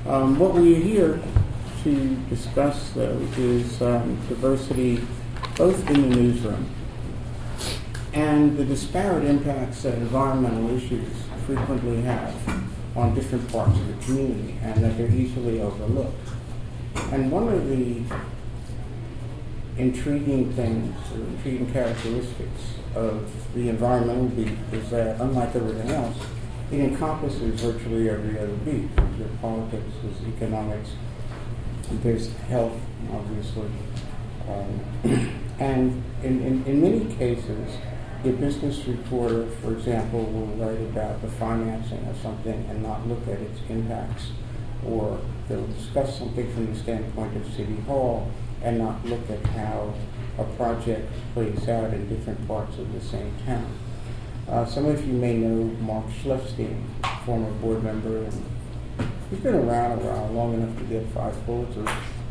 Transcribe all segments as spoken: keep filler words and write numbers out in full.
Um, what we're here to discuss, though, is um, diversity both in the newsroom and the disparate impacts that environmental issues frequently have on different parts of the community, and that they're easily overlooked. And one of the intriguing things, or intriguing characteristics of the environmental beat is that, unlike everything else, it encompasses virtually every other beat. There's politics, there's economics, there's health, obviously. Um, and in, in, in many cases, a business reporter, for example, will write about the financing of something and not look at its impacts. Or they'll discuss something from the standpoint of City Hall and not look at how a project plays out in different parts of the same town. Uh, some of you may know Mark Schleifstein, former board member, and he's been around a while, long enough to get five Pulitzers.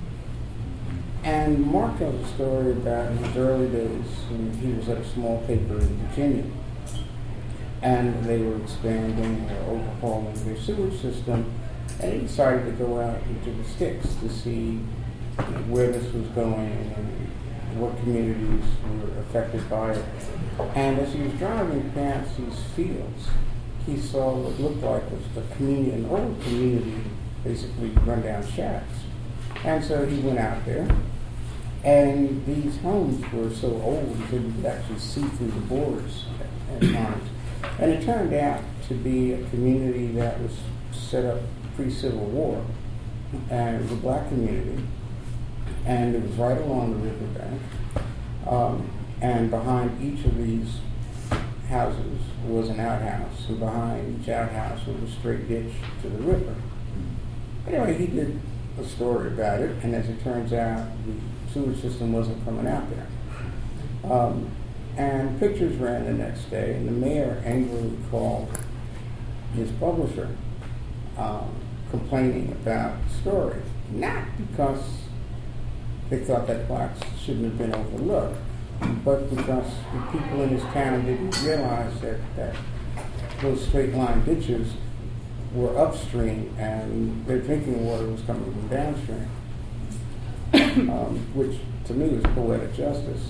And Mark tells a story about his early days when he was at a small paper in Virginia, and they were expanding or overhauling their sewage system, and he decided to go out into the sticks to see where this was going and what communities were affected by it. And as he was driving past these fields, he saw what looked like was a community, an old community, basically rundown shacks. And so he went out there, and these homes were so old that you could actually see through the boards at, at times. And it turned out to be a community that was set up pre-Civil War, and it was a black community, and it was right along the riverbank. Um, and behind each of these houses was an outhouse, and behind each outhouse was a straight ditch to the river. Anyway, he did a story about it, and as it turns out, the sewage system wasn't coming out there. Um, and pictures ran the next day, and the mayor angrily called his publisher, um, complaining about the story, not because they thought that blacks shouldn't have been overlooked, but because the people in his town didn't realize that, that those straight line ditches were upstream and their drinking water was coming from downstream, um, which to me was poetic justice.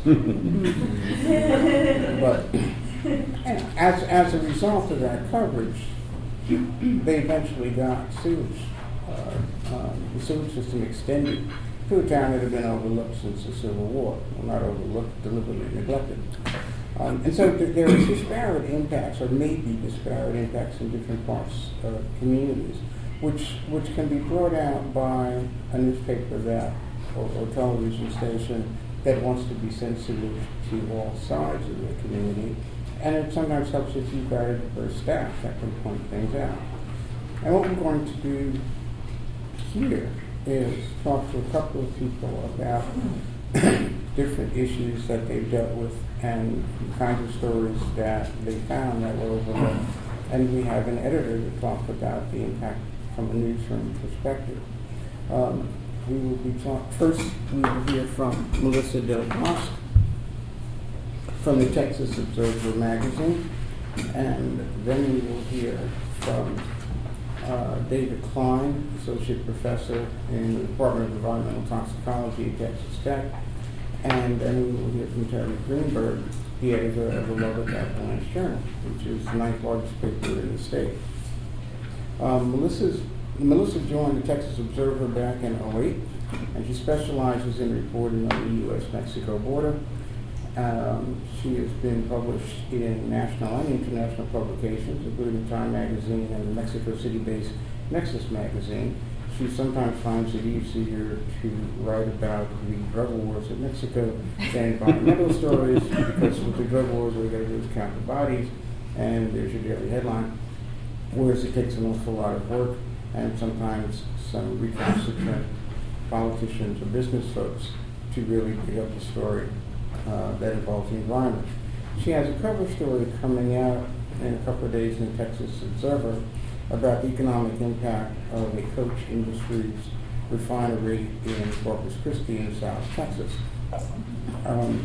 But as, as a result of that coverage, they eventually got sewage, uh, um, the sewage system extended to a town that had been overlooked since the Civil War. Well, not overlooked, deliberately neglected. Um, and so th- there are disparate impacts, or maybe disparate impacts in different parts of communities, which which can be brought out by a newspaper that, or, or television station that wants to be sensitive to all sides of the community. And it sometimes helps if you've got a diverse staff that can point things out. And what we're going to do here is talk to a couple of people about different issues that they've dealt with and the kinds of stories that they found that were overlooked. And we have an editor to talk about the impact from a newsroom perspective. Um, we will be talk- first we will hear from Melissa Del Bosque from the Texas Observer magazine, and then we will hear from uh, David Klein, Associate Professor in the Department of Environmental Toxicology at Texas Tech, and then we will hear from Terry Greenberg, the editor of the Lubbock Avalanche Journal, which is the ninth largest paper in the state. Um, Melissa's, Melissa joined the Texas Observer back in oh eight, and she specializes in reporting on the U S Mexico border. Um, she has been published in national and international publications, including Time Magazine and the Mexico City-based Nexus Magazine. She sometimes finds it easier to write about the drug wars in Mexico than environmental stories, because with the drug wars, all we got to do is count the bodies, and there's your daily headline. Whereas it takes an awful lot of work, and sometimes some recalcitrant politicians or business folks to really dig up the story uh, that involves the environment. She has a cover story coming out in a couple of days in the Texas Observer about the economic impact of a Koch Industries refinery in Corpus Christi in South Texas. Um,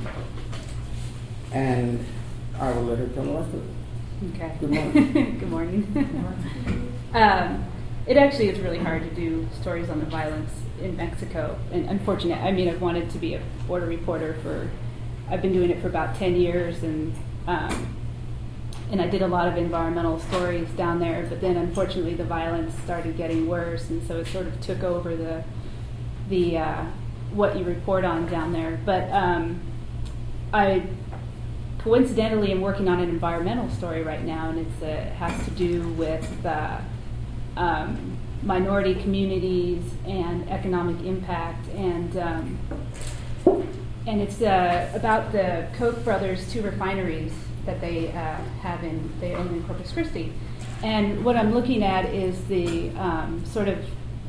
and I will let her tell the rest of it. Okay. Good morning. Good morning. um, it actually is really hard to do stories on the violence in Mexico. And unfortunate, I mean, I've wanted to be a border reporter for, I've been doing it for about ten years, and um, and I did a lot of environmental stories down there, but then unfortunately the violence started getting worse, and so it sort of took over the, the uh, what you report on down there. But um, I coincidentally am working on an environmental story right now, and it's, uh, it has to do with uh, um, minority communities and economic impact, and um, and it's uh, about the Koch brothers' two refineries that they uh, have in they own in Corpus Christi. And what I'm looking at is the um, sort of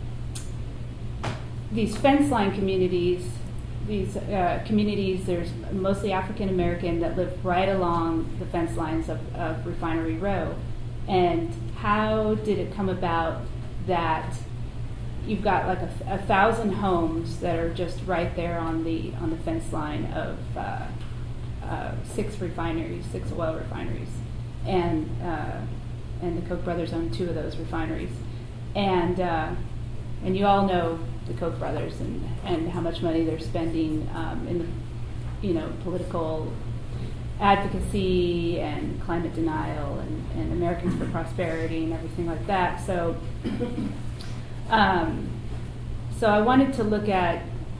these fence line communities. These uh, communities, there's mostly African American that live right along the fence lines of, of Refinery Row. And how did it come about that you've got like a, a thousand homes that are just right there on the on the fence line of uh, uh, six refineries, six oil refineries, and uh, and the Koch brothers own two of those refineries, and uh, and you all know the Koch brothers and, and how much money they're spending um, in the you know political advocacy and climate denial and, and Americans for Prosperity and everything like that. So, um, so I wanted to look at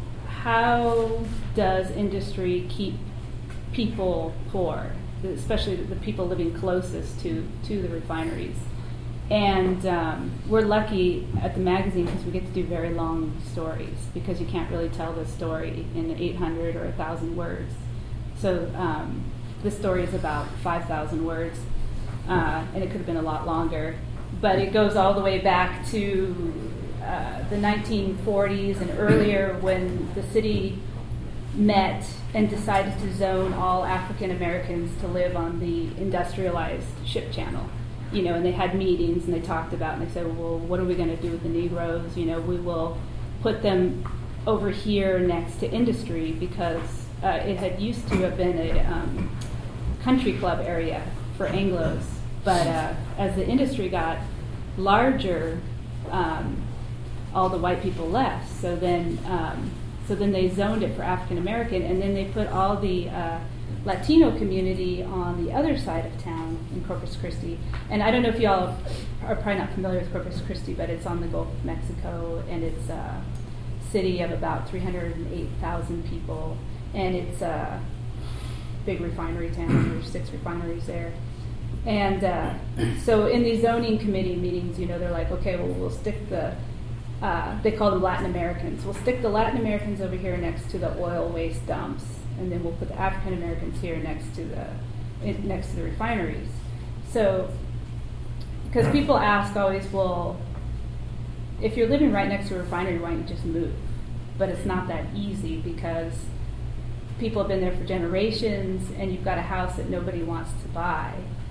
how does industry keep people poor, especially the people living closest to, to the refineries. And um, we're lucky at the magazine because we get to do very long stories, because you can't really tell the story in eight hundred or one thousand words. So um, this story is about five thousand words, uh, and it could have been a lot longer. But it goes all the way back to uh, the nineteen forties and earlier, when the city met and decided to zone all African Americans to live on the industrialized ship channel. You know, and they had meetings and they talked about, and they said, well, what are we going to do with the Negroes? You know, we will put them over here next to industry, because uh, it had used to have been a um, country club area for Anglos. But uh, as the industry got larger, um, all the white people left. So then, um, so then they zoned it for African American, and then they put all the uh, Latino community on the other side of town in Corpus Christi. And I don't know if y'all are probably not familiar with Corpus Christi, but it's on the Gulf of Mexico, and it's a city of about three hundred eight thousand people, and it's a big refinery town. There's six refineries there. And uh, so in these zoning committee meetings, you know, they're like, okay, well, we'll stick the, uh, they call them Latin Americans. We'll stick the Latin Americans over here next to the oil waste dumps, and then we'll put the African Americans here next to the in, next to the refineries. So, because people ask always, well, if you're living right next to a refinery, why don't you just move? But it's not that easy, because people have been there for generations, and you've got a house that nobody wants to buy.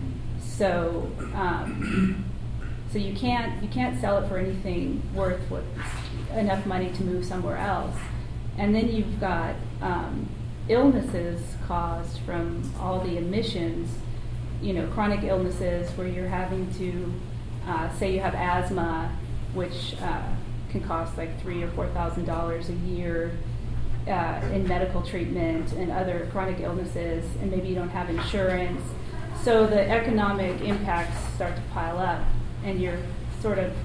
So, um, so you can't you can't sell it for anything worth what, enough money to move somewhere else. And then you've got um, illnesses caused from all the emissions, you know, chronic illnesses where you're having to, uh, say you have asthma, which uh, can cost like three or four thousand dollars a year uh, in medical treatment, and other chronic illnesses, and maybe you don't have insurance. So the economic impacts start to pile up, and you're sort of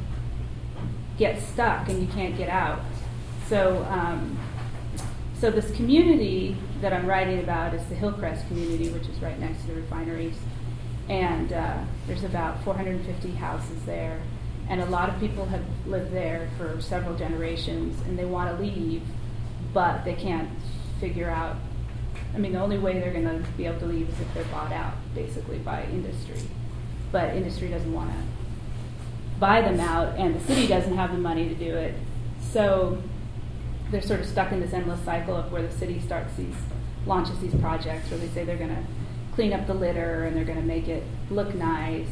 get stuck and you can't get out. So. Um, So this community that I'm writing about is the Hillcrest community, which is right next to the refineries. And uh, there's about four hundred fifty houses there. And a lot of people have lived there for several generations, and they want to leave, but they can't figure out. I mean, the only way they're going to be able to leave is if they're bought out, basically, by industry. But industry doesn't want to buy them out, and the city doesn't have the money to do it. So they're sort of stuck in this endless cycle of where the city starts these, launches these projects where they say they're going to clean up the litter and they're going to make it look nice.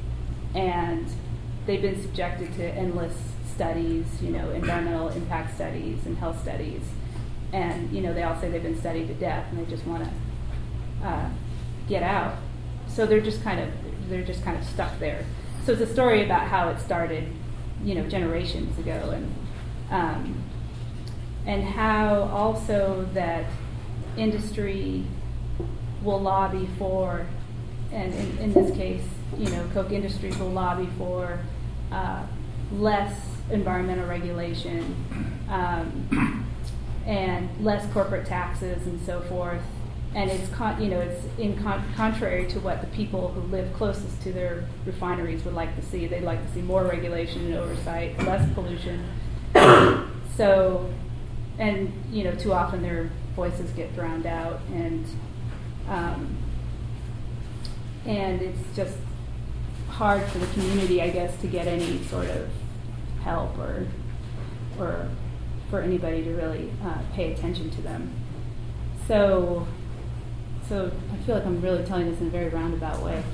And they've been subjected to endless studies, you know, environmental impact studies and health studies. And, you know, they all say they've been studied to death and they just want to uh, get out. So they're just kind of, they're just kind of stuck there. So it's a story about how it started you know, generations ago, and um, and how also that industry will lobby for, and in, in this case, you know, Koch Industries will lobby for uh, less environmental regulation um, and less corporate taxes and so forth. And it's con- you know it's in con- contrary to what the people who live closest to their refineries would like to see. They'd like to see more regulation and oversight, less pollution. So, and you know, too often their voices get drowned out, and um, and it's just hard for the community, I guess, to get any sort of help or or for anybody to really uh, pay attention to them. So. So I feel like I'm really telling this in a very roundabout way.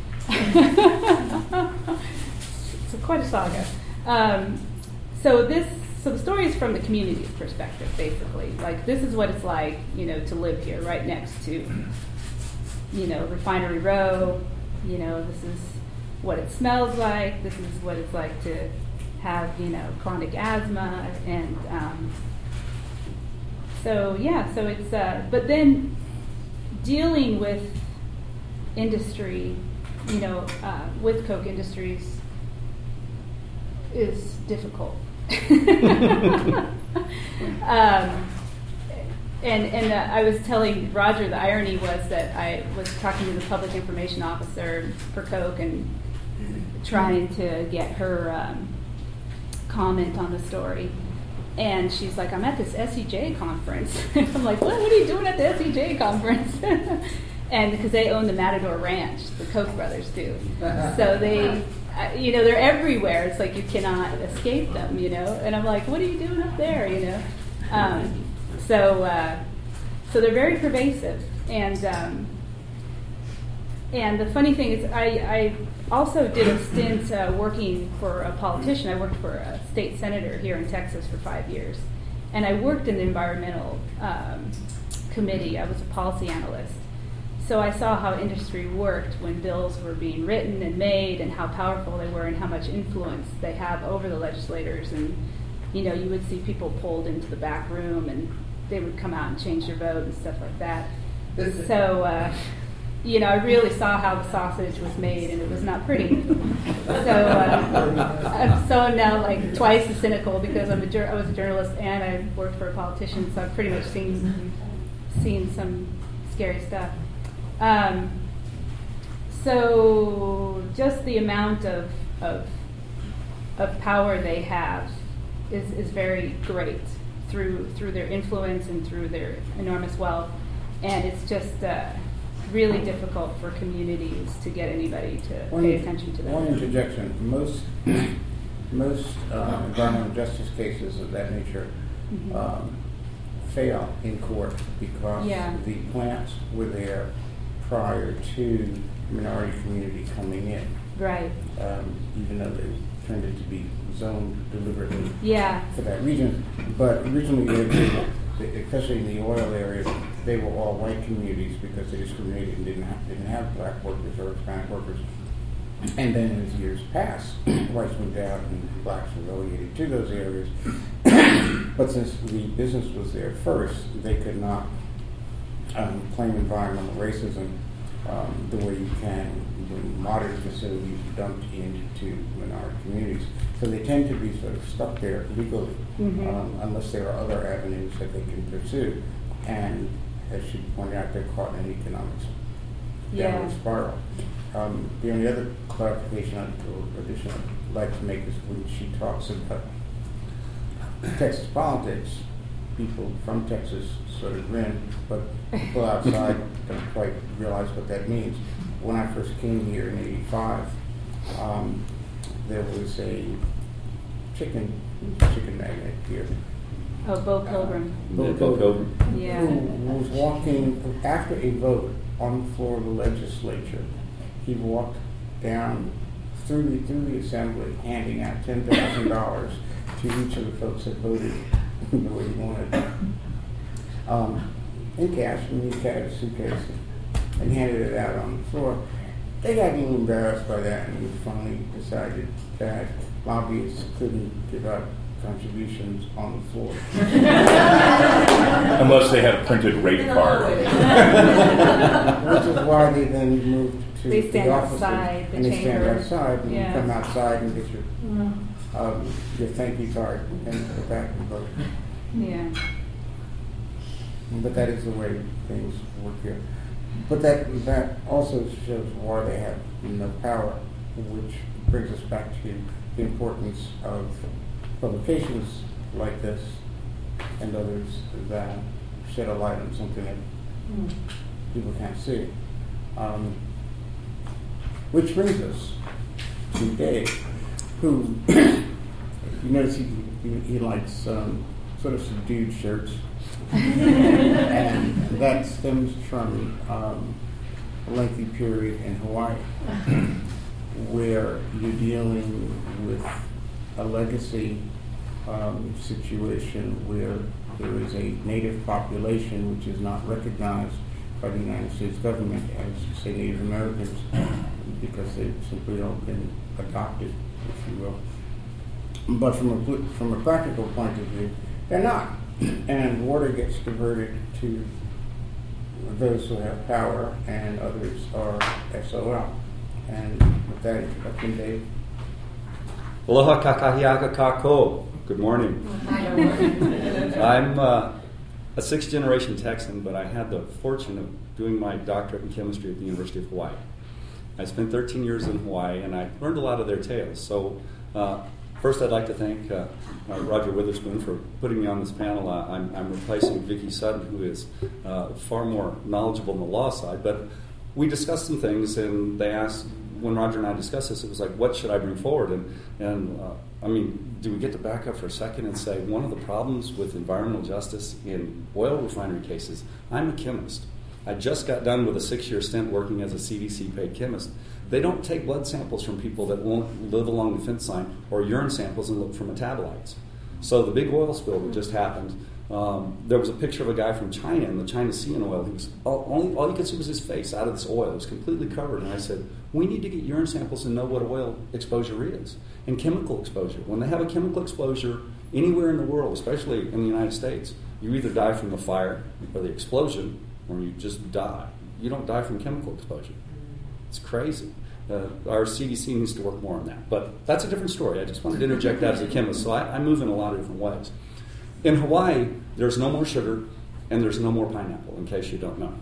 It's quite a saga. Um, so this, so the story is from the community's perspective, basically. Like, this is what it's like, you know, to live here, right next to, you know, Refinery Row. You know, this is what it smells like. This is what it's like to have, you know, chronic asthma, and um, so yeah. So it's, uh, but then. Dealing with industry, you know, uh, with Koch Industries is difficult. um, and and uh, I was telling Roger, the irony was that I was talking to the public information officer for Koch and trying to get her um, comment on the story. And she's like, I'm at this S E J conference. I'm like, what? What are you doing at the S E J conference? And because they own the Matador Ranch, the Koch brothers do. So they, uh, you know, they're everywhere. It's like you cannot escape them, you know. And I'm like, what are you doing up there, you know? Um, so, uh, so they're very pervasive. And um, and the funny thing is, I, I also did a stint uh, working for a politician. I worked for a state senator here in Texas for five years. And I worked in the environmental um, committee. I was a policy analyst. So I saw how industry worked when bills were being written and made, and how powerful they were, and how much influence they have over the legislators. And, you know, you would see people pulled into the back room, and they would come out and change their vote and stuff like that. So, uh, you know, I really saw how the sausage was made, and it was not pretty. So, uh, I'm so now like twice as cynical, because I'm a jur- I was a journalist and I worked for a politician, so I've pretty much seen seen some scary stuff. Um, so, just the amount of of of power they have is is very great through through their influence and through their enormous wealth, and it's just. Uh, really difficult for communities to get anybody to one, pay attention to them. One interjection. Most most uh, environmental justice cases of that nature mm-hmm. um, fail in court because yeah. the plants were there prior to minority community coming in. Right. Um, even though they tended to be zoned deliberately yeah. for that region. But originally, they, especially in the oil areas, they were all white communities because they discriminated and didn't have, didn't have black workers or Hispanic workers. And then as years passed, whites moved out and blacks were relegated to those areas. But since the business was there first, they could not um, claim environmental racism um, the way you can when modern facilities dumped into minority communities. So they tend to be sort of stuck there legally, mm-hmm. um, unless there are other avenues that they can pursue. And as she pointed out, they're caught in an economic yeah. downward spiral. Um, the only other clarification or addition I'd like to make is when she talks about Texas politics, people from Texas sort of grin, but people outside don't quite realize what that means. When I first came here in eighty-five, um, there was a chicken chicken magnate here. Oh, Bo Pilgrim. Uh, Bo Pilgrim. Yeah. Who was walking after a vote on the floor of the legislature. He walked down through the through the assembly, handing out ten thousand dollars to each of the folks that voted the way he wanted, um, in cash, and he carried a suitcase and handed it out on the floor. They got a little embarrassed by that, and we finally decided that lobbyists couldn't give out contributions on the floor. Unless they had a printed rate card. Which is why they then moved to They the stand offices. outside the and they stand chamber. outside, and Yeah. you come outside and get your, Mm. um, your thank you card and go back and vote. Yeah. But that is the way things work here. But that that also shows why they have no power, which brings us back to the importance of publications like this and others that shed a light on something that Mm. people can't see. Um, which brings us to Dave, who you notice he, he, he likes um, sort of subdued shirts. And that stems from um, a lengthy period in Hawaii where you're dealing with a legacy um, situation where there is a native population which is not recognized by the United States government as, say, Native Americans because they've simply all been adopted, if you will. But from a, from a practical point of view, they're not. And water gets diverted to those who have power, and others are S O L. And with that introduction, Dave. Aloha kakahiaka kako. Good morning. I'm uh, a sixth generation Texan, but I had the fortune of doing my doctorate in chemistry at the University of Hawaii. I spent thirteen years in Hawaii, and I learned a lot of their tales. So uh, first, I'd like to thank uh, uh, Roger Witherspoon for putting me on this panel. Uh, I'm, I'm replacing Vicki Sutton, who is uh, far more knowledgeable on the law side. But we discussed some things, and they asked, when Roger and I discussed this, it was like, what should I bring forward? And, and uh, I mean, do we get to back up for a second and say, one of the problems with environmental justice in oil refinery cases, I'm a chemist. I just got done with a six-year stint working as a C D C paid chemist. They don't take blood samples from people that won't live along the fence line or urine samples and look for metabolites. So the big oil spill that just happened, um, there was a picture of a guy from China in the China Sea in oil. He was all, only, all you could see was his face out of this oil. It was completely covered. And I said, we need to get urine samples and know what oil exposure is and chemical exposure. When they have a chemical exposure anywhere in the world, especially in the United States, you either die from the fire or the explosion, or you just die. You don't die from chemical exposure. It's crazy. Uh, our C D C needs to work more on that. But that's a different story. I just wanted to interject that as a chemist. So I, I move in a lot of different ways. In Hawaii, there's no more sugar and there's no more pineapple, in case you don't know.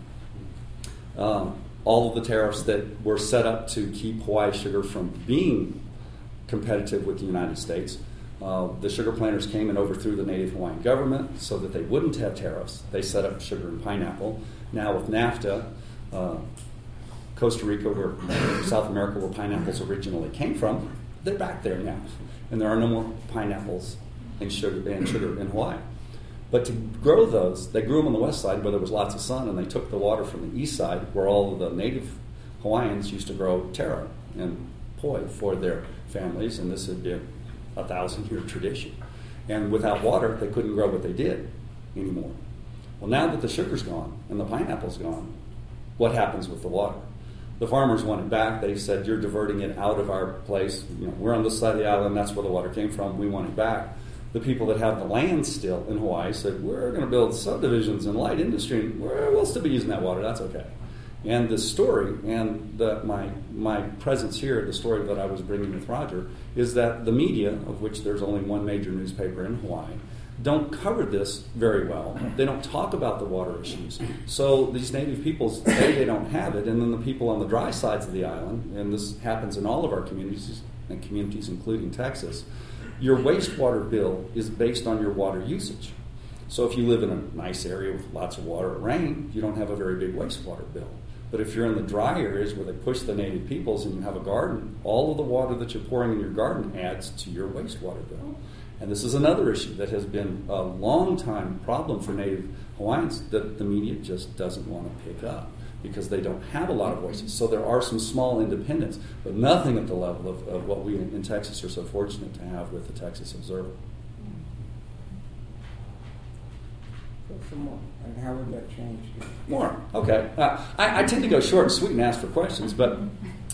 Um, all of the tariffs that were set up to keep Hawaii sugar from being competitive with the United States, uh, the sugar planters came and overthrew the native Hawaiian government so that they wouldn't have tariffs. They set up sugar and pineapple. Now with NAFTA, uh, Costa Rica, where South America, where pineapples originally came from, they're back there now. And there are no more pineapples and sugar, and sugar in Hawaii. But to grow those, they grew them on the west side where there was lots of sun, and they took the water from the east side where all of the native Hawaiians used to grow taro and poi for their families, and this had been a thousand-year tradition. And without water, they couldn't grow what they did anymore. Well, now that the sugar's gone and the pineapple's gone, what happens with the water? The farmers want it back. They said, you're diverting it out of our place. You know, we're on this side of the island. That's where the water came from. We want it back. The people that have the land still in Hawaii said, we're going to build subdivisions and light industry, and we'll still be using that water. That's okay. And the story, and the, my my presence here, the story that I was bringing with Roger, is that the media, of which there's only one major newspaper in Hawaii, don't cover this very well. They don't talk about the water issues. So these native peoples, A, they don't have it, and then the people on the dry sides of the island, and this happens in all of our communities, and communities including Texas, your wastewater bill is based on your water usage. So if you live in a nice area with lots of water or rain, you don't have a very big wastewater bill. But if you're in the dry areas where they push the native peoples and you have a garden, all of the water that you're pouring in your garden adds to your wastewater bill. And this is another issue that has been a long-time problem for native Hawaiians that the media just doesn't want to pick up because they don't have a lot of voices. So there are some small independents, but nothing at the level of, of what we in, in Texas are so fortunate to have with the Texas Observer. Some more. And how would that change? More. Okay. Uh, I, I tend to go short and sweet and ask for questions, but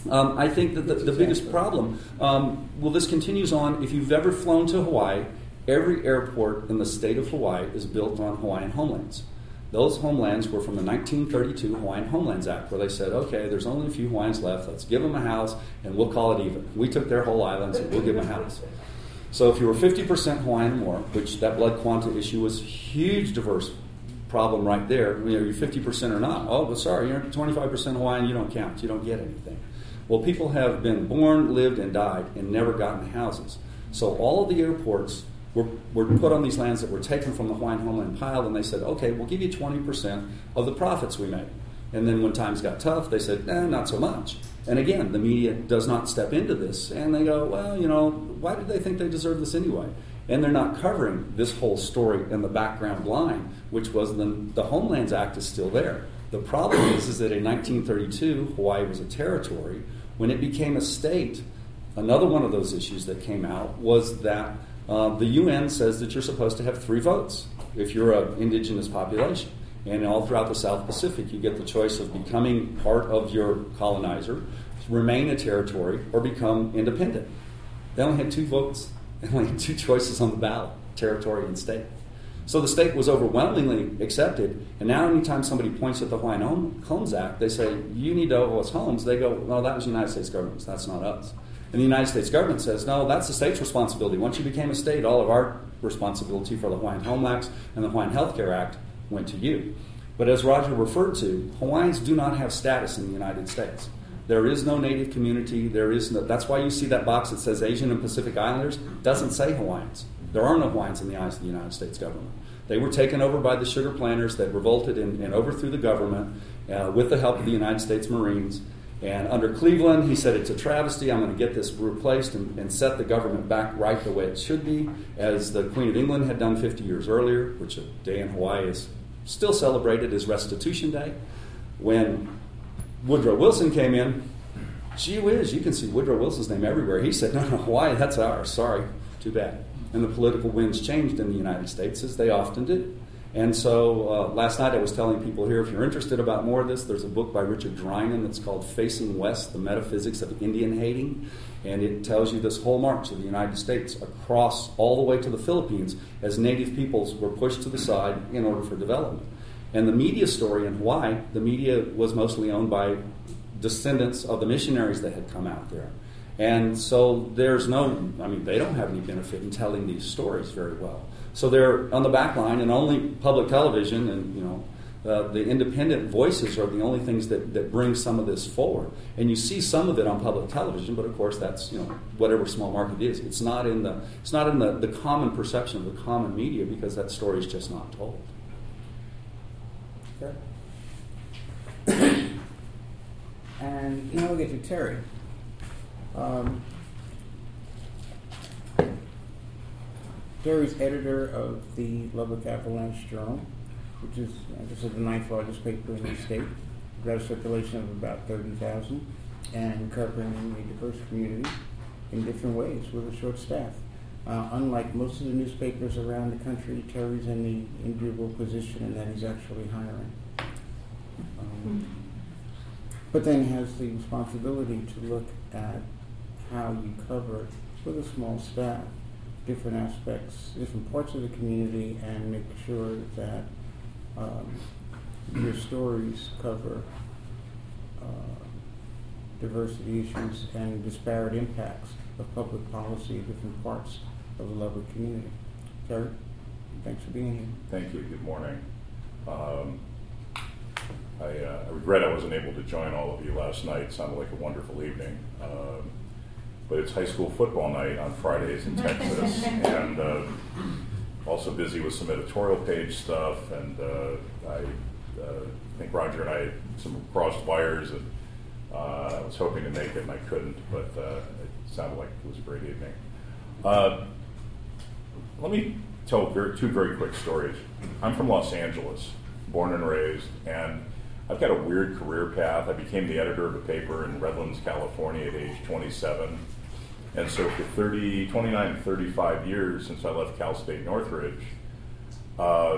Um, I think that the, the biggest problem, um, well, this continues on. If you've ever flown to Hawaii, every airport in the state of Hawaii is built on Hawaiian homelands. Those homelands were from the nineteen thirty-two Hawaiian Homelands Act, where they said, okay, there's only a few Hawaiians left, let's give them a house, and we'll call it even. We took their whole island, so we'll give them a house. So if you were fifty percent Hawaiian or more, which that blood quanta issue was a huge diverse problem right there, you know, you're fifty percent or not. Oh, but sorry, you're twenty-five percent Hawaiian, you don't count, you don't get anything. Well, people have been born, lived, and died, and never gotten houses. So all of the airports were, were put on these lands that were taken from the Hawaiian homeland pile, and they said, okay, we'll give you twenty percent of the profits we made. And then when times got tough, they said, eh, not so much. And again, the media does not step into this, and they go, well, you know, why did they think they deserved this anyway? And they're not covering this whole story in the background line, which was the, the Homelands Act is still there. The problem is, is that in nineteen thirty-two, Hawaii was a territory. When it became a state, another one of those issues that came out was that uh, the U N says that you're supposed to have three votes if you're an indigenous population. And all throughout the South Pacific, you get the choice of becoming part of your colonizer, remain a territory, or become independent. They only had two votes. They only had two choices on the ballot, territory and state. So the state was overwhelmingly accepted, and now anytime somebody points at the Hawaiian Homes Act, they say, you need to owe us homes. They go, no, that was the United States government. That's not us. And the United States government says, no, that's the state's responsibility. Once you became a state, all of our responsibility for the Hawaiian Home Acts and the Hawaiian Health Care Act went to you. But as Roger referred to, Hawaiians do not have status in the United States. There is no native community. There is no, that's why you see that box that says Asian and Pacific Islanders. It doesn't say Hawaiians. There are no Hawaiians in the eyes of the United States government. They were taken over by the sugar planters that revolted and, and overthrew the government uh, with the help of the United States Marines. And under Cleveland, he said, it's a travesty. I'm going to get this replaced and, and set the government back right the way it should be, as the Queen of England had done fifty years earlier, which a day in Hawaii is still celebrated as Restitution Day. When Woodrow Wilson came in, gee whiz, you can see Woodrow Wilson's name everywhere. He said, no, no, Hawaii, that's ours. Sorry, too bad. And the political winds changed in the United States, as they often do. And so uh, last night I was telling people here, if you're interested about more of this, there's a book by Richard Drinan that's called Facing West, The Metaphysics of Indian Hating. And it tells you this whole march of the United States across all the way to the Philippines as native peoples were pushed to the side in order for development. And the media story in Hawaii, the media was mostly owned by descendants of the missionaries that had come out there. And so there's no, I mean, they don't have any benefit in telling these stories very well. So they're on the back line, and only public television and, you know, uh, the independent voices are the only things that, that bring some of this forward. And you see some of it on public television, but of course that's, you know, whatever small market is. It's not in the it's not in the, the common perception of the common media, because that story is just not told. Okay. And now we get to Terry. Um, Terry's editor of the Lubbock Avalanche Journal, which is, like I said, the ninth largest paper in the state. Got a circulation of about thirty thousand, and covering a diverse community in different ways with a short staff. Uh, unlike most of the newspapers around the country, Terry's in the enviable position in that he's actually hiring. Um, but then has the responsibility to look at how you cover, with a small staff, different aspects, different parts of the community, and make sure that um, your stories cover uh, diversity issues and disparate impacts of public policy in different parts of the Lubbock community. Terry, thanks for being here. Thank you. Good morning. Um, I, uh, I regret I wasn't able to join all of you last night. It sounded like a wonderful evening. Um, but it's high school football night on Fridays in Texas, and uh, also busy with some editorial page stuff. And uh, I uh, think Roger and I had some crossed wires, and uh, I was hoping to make it, and I couldn't. But uh, it sounded like it was a great evening. Uh, let me tell very, two very quick stories. I'm from Los Angeles, born and raised, and I've got a weird career path. I became the editor of a paper in Redlands, California at age twenty-seven. And so for thirty, twenty-nine, thirty-five years since I left Cal State Northridge, uh,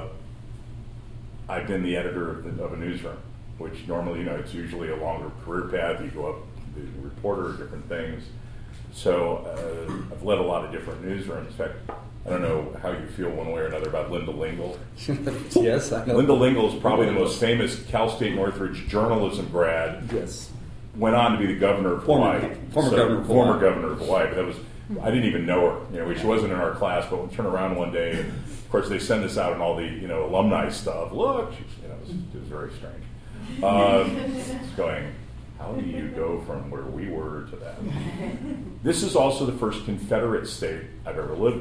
I've been the editor of, the, of a newsroom, which normally, you know, it's usually a longer career path. You go up the reporter, different things. So uh, I've led a lot of different newsrooms. In fact, I don't know how you feel one way or another about Linda Lingle. Yes, I know. Linda Lingle is probably the most famous Cal State Northridge journalism grad. Yes. Went on to be the governor of Former- Hawaii. former governor of Former Hawaii. governor of Hawaii. But that was, I didn't even know her. You know, she wasn't in our class. But we turn around one day, and of course they send this out in all the you know alumni stuff. Look, she's, you know, it was, it was very strange. Um, it's going. How do you go from where we were to that? This is also the first Confederate state I've ever lived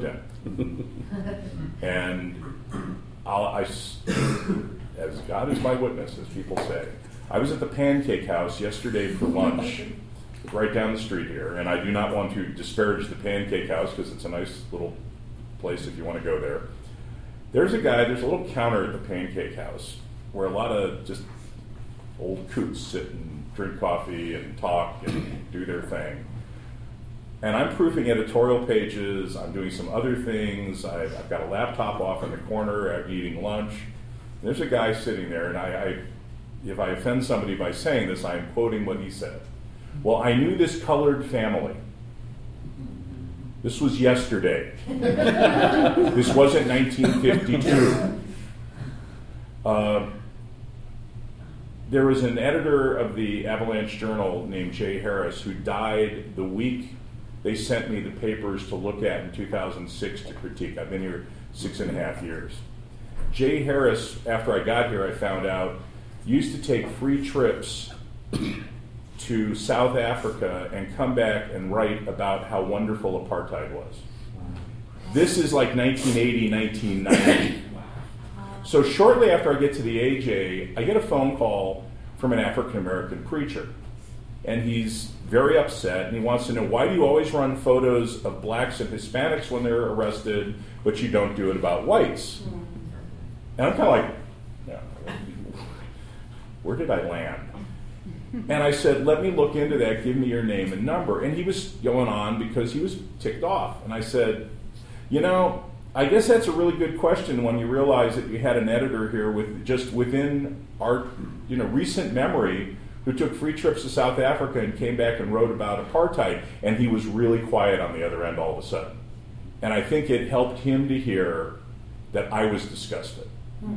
in. And I'll, I, as God is my witness, as people say, I was at the Pancake House yesterday for lunch, right down the street here, and I do not want to disparage the Pancake House because it's a nice little place if you want to go there. There's a guy, there's a little counter at the Pancake House where a lot of just old coots sit and drink coffee and talk and do their thing. And I'm proofing editorial pages, I'm doing some other things, I've, I've got a laptop off in the corner, I'm eating lunch. There's a guy sitting there, and I, I, if I offend somebody by saying this, I'm quoting what he said. Well, I knew this colored family. This was yesterday. This wasn't nineteen fifty-two. Uh, There was an editor of the Avalanche Journal named Jay Harris who died the week they sent me the papers to look at in two thousand six to critique. I've been here six and a half years. Jay Harris, after I got here, I found out, used to take free trips to South Africa and come back and write about how wonderful apartheid was. This is like nineteen eighty, nineteen ninety. So shortly after I get to the A J, I get a phone call from an African-American preacher. And he's very upset, and he wants to know, why do you always run photos of blacks and Hispanics when they're arrested, but you don't do it about whites? And I'm kind of like, yeah, where did I land? And I said, let me look into that, give me your name and number. And he was going on because he was ticked off. And I said, you know, I guess that's a really good question when you realize that you had an editor here with just within our, you know, recent memory who took free trips to South Africa and came back and wrote about apartheid, and he was really quiet on the other end all of a sudden. And I think it helped him to hear that I was disgusted.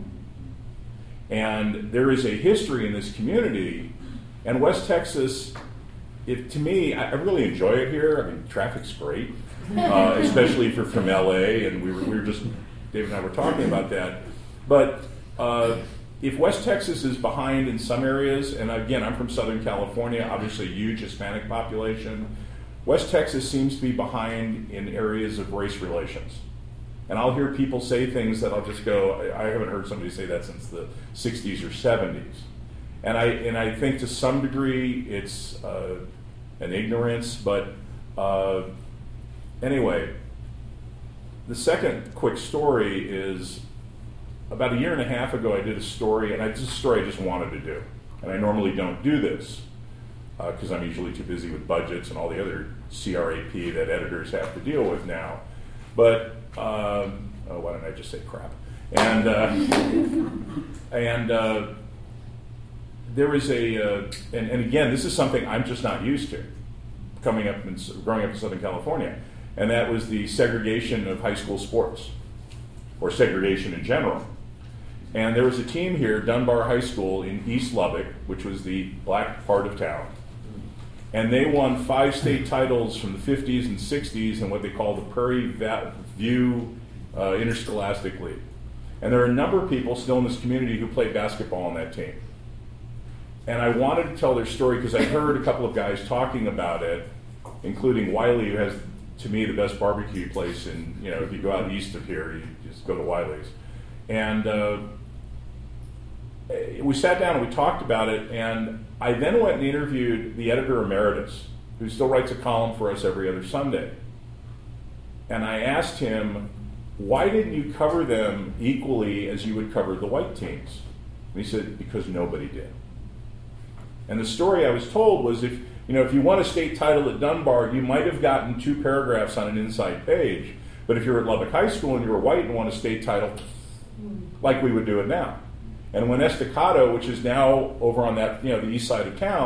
And there is a history in this community, and West Texas, if, to me, I, I really enjoy it here. I mean, traffic's great. Uh, especially if you're from L A, and we were, we were just, Dave and I were talking about that. But uh, if West Texas is behind in some areas, and again, I'm from Southern California, obviously a huge Hispanic population, West Texas seems to be behind in areas of race relations. And I'll hear people say things that I'll just go, I, I haven't heard somebody say that since the sixties or seventies. And I, and I think to some degree it's uh, an ignorance, but uh, anyway, the second quick story is about a year and a half ago I did a story, and it's a story I just wanted to do. And I normally don't do this because uh, I'm usually too busy with budgets and all the other C R A P that editors have to deal with now. But, um, oh, why don't I just say crap? And, uh, and uh, there is a, uh, and, and again, this is something I'm just not used to, coming up and growing up in Southern California. And that was the segregation of high school sports, or segregation in general. And there was a team here, Dunbar High School in East Lubbock, which was the black part of town. And they won five state titles from the fifties and sixties in what they call the Prairie View uh, Interscholastic League. And there are a number of people still in this community who played basketball on that team. And I wanted to tell their story because I heard a couple of guys talking about it, including Wiley, who has, to me, the best barbecue place. And you know, if you go out east of here, you just go to Wiley's. And uh, we sat down and we talked about it. And I then went and interviewed the editor emeritus, who still writes a column for us every other Sunday. And I asked him, why didn't you cover them equally as you would cover the white teams? And he said, because nobody did. And the story I was told was, if you know, if you won a state title at Dunbar, you might have gotten two paragraphs on an inside page. But if you're at Lubbock High School and you were white and won a state title, like we would do it now. And when Estacado, which is now over on that, you know, the east side of town,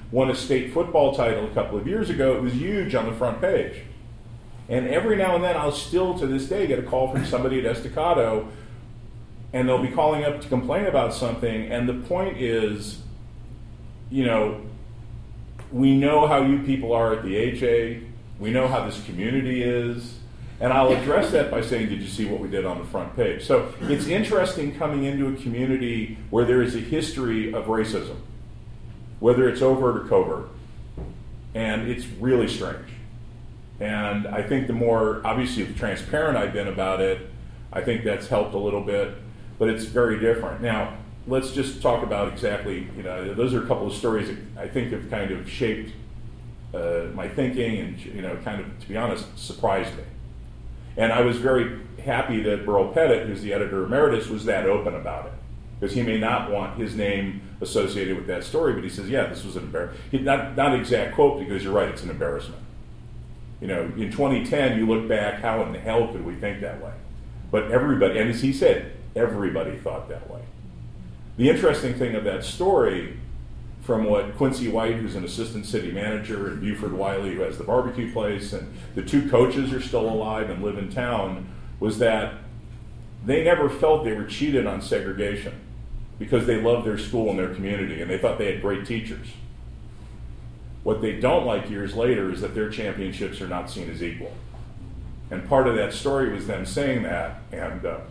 won a state football title a couple of years ago. It was huge on the front page. And every now and then I'll still, to this day, get a call from somebody at Estacado, and they'll be calling up to complain about something. And the point is, you know, we know how you people are at the H A. We know how this community is. And I'll address that by saying, did you see what we did on the front page? So it's interesting coming into a community where there is a history of racism, whether it's overt or covert. And it's really strange. And I think the more, obviously, transparent I've been about it, I think that's helped a little bit. But it's very different. Now, let's just talk about exactly, you know, those are a couple of stories that I think have kind of shaped uh, my thinking and, you know, kind of, to be honest, surprised me. And I was very happy that Burl Pettit, who's the editor emeritus, was that open about it. Because he may not want his name associated with that story, but he says, yeah, this was an embarrassment. Not, not an exact quote, because you're right, it's an embarrassment. You know, in twenty ten, you look back, how in the hell could we think that way? But everybody, and as he said, everybody thought that way. The interesting thing of that story, from what Quincy White, who's an assistant city manager, and Buford Wiley, who has the barbecue place, and the two coaches are still alive and live in town, was that they never felt they were cheated on segregation because they loved their school and their community, and they thought they had great teachers. What they don't like years later is that their championships are not seen as equal. And part of that story was them saying that, and uh,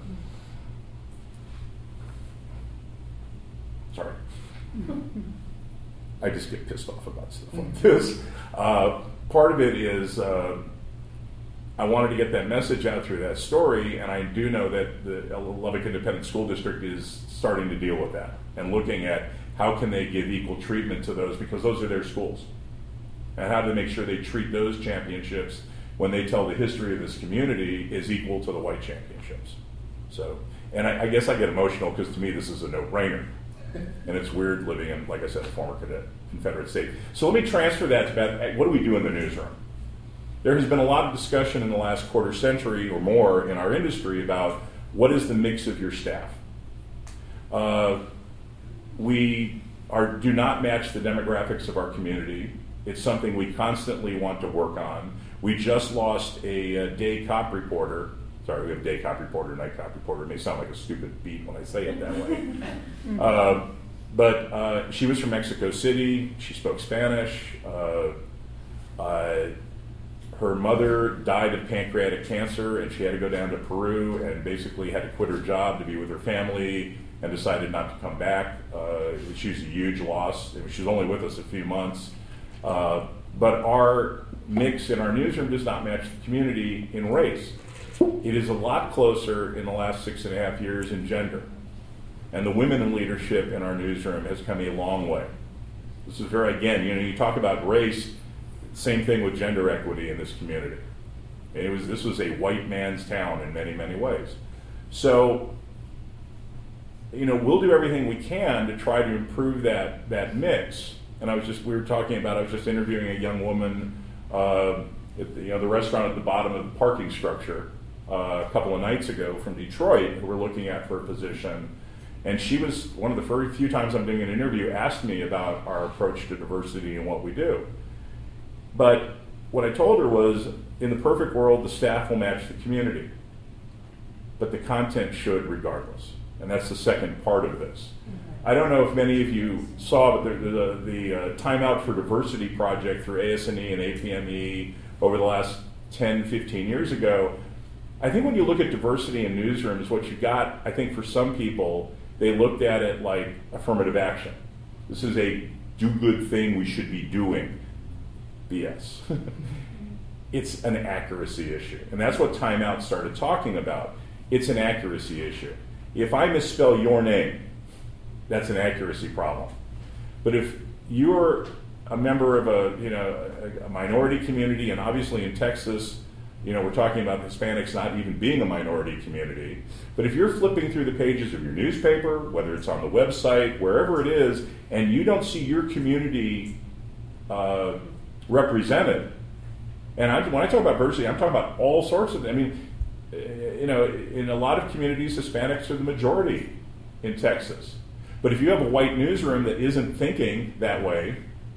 sorry. I just get pissed off about stuff like this. Uh, part of it is uh, I wanted to get that message out through that story, and I do know that the Lubbock Independent School District is starting to deal with that and looking at how can they give equal treatment to those, because those are their schools. And how do they make sure they treat those championships, when they tell the history of this community, is equal to the white championships. So, and I, I guess I get emotional because to me this is a no-brainer. And it's weird living in, like I said, a former cadet Confederate state. So let me transfer that to Beth. What do we do in the newsroom? There has been a lot of discussion in the last quarter century or more in our industry about what is the mix of your staff. Uh, we are, do not match the demographics of our community. It's something we constantly want to work on. We just lost a, a day cop reporter. Sorry, we have day cop reporter, night cop reporter. It may sound like a stupid beat when I say it that way. uh, but uh, she was from Mexico City. She spoke Spanish. Uh, uh, her mother died of pancreatic cancer, and she had to go down to Peru and basically had to quit her job to be with her family and decided not to come back. Uh, she's a huge loss. She was only with us a few months. Uh, but our mix in our newsroom does not match the community in race. It is a lot closer in the last six and a half years in gender. And the women in leadership in our newsroom has come a long way. This is very, again, you know, you talk about race, same thing with gender equity in this community. It was, this was a white man's town in many, many ways. So, you know, we'll do everything we can to try to improve that, that mix. And I was just, we were talking about, I was just interviewing a young woman uh, at the, you know, the restaurant at the bottom of the parking structure uh, a couple of nights ago from Detroit, who we're looking at for a position. And she was, one of the very few times I'm doing an interview, asked me about our approach to diversity and what we do. But what I told her was, in the perfect world, the staff will match the community. But the content should regardless. And that's the second part of this. I don't know if many of you saw, but the, the, the uh, Time Out for Diversity project through A S N E and A P M E over the last ten, fifteen years ago, I think when you look at diversity in newsrooms, what you got, I think for some people, they looked at it like affirmative action. This is a do-good thing we should be doing. B S. It's an accuracy issue. And that's what Time Out started talking about. It's an accuracy issue. If I misspell your name, that's an accuracy problem. But if you're a member of a, you know, a, a minority community, and obviously in Texas, you know, we're talking about Hispanics not even being a minority community, but if you're flipping through the pages of your newspaper, whether it's on the website, wherever it is, and you don't see your community uh, represented, and I, when I talk about diversity, I'm talking about all sorts of, I mean, you know, in a lot of communities, Hispanics are the majority in Texas. But if you have a white newsroom that isn't thinking that way,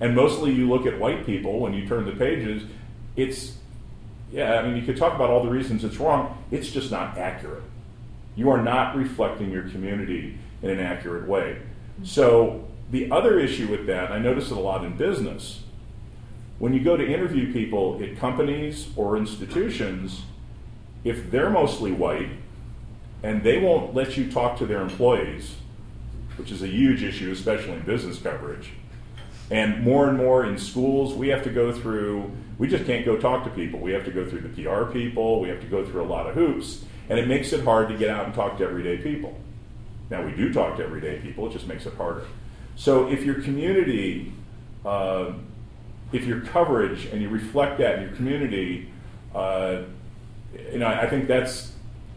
And mostly you look at white people when you turn the pages, it's, yeah, I mean, you could talk about all the reasons it's wrong. It's just not accurate. You are not reflecting your community in an accurate way. So the other issue with that, and I notice it a lot in business, when you go to interview people at companies or institutions, if they're mostly white and they won't let you talk to their employees, which is a huge issue, especially in business coverage, and more and more in schools, we have to go through, we just can't go talk to people. We have to go through the P R people, we have to go through a lot of hoops, and it makes it hard to get out and talk to everyday people. Now, we do talk to everyday people, it just makes it harder. So if your community, uh, if your coverage and you reflect that in your community, uh, you know, I think that's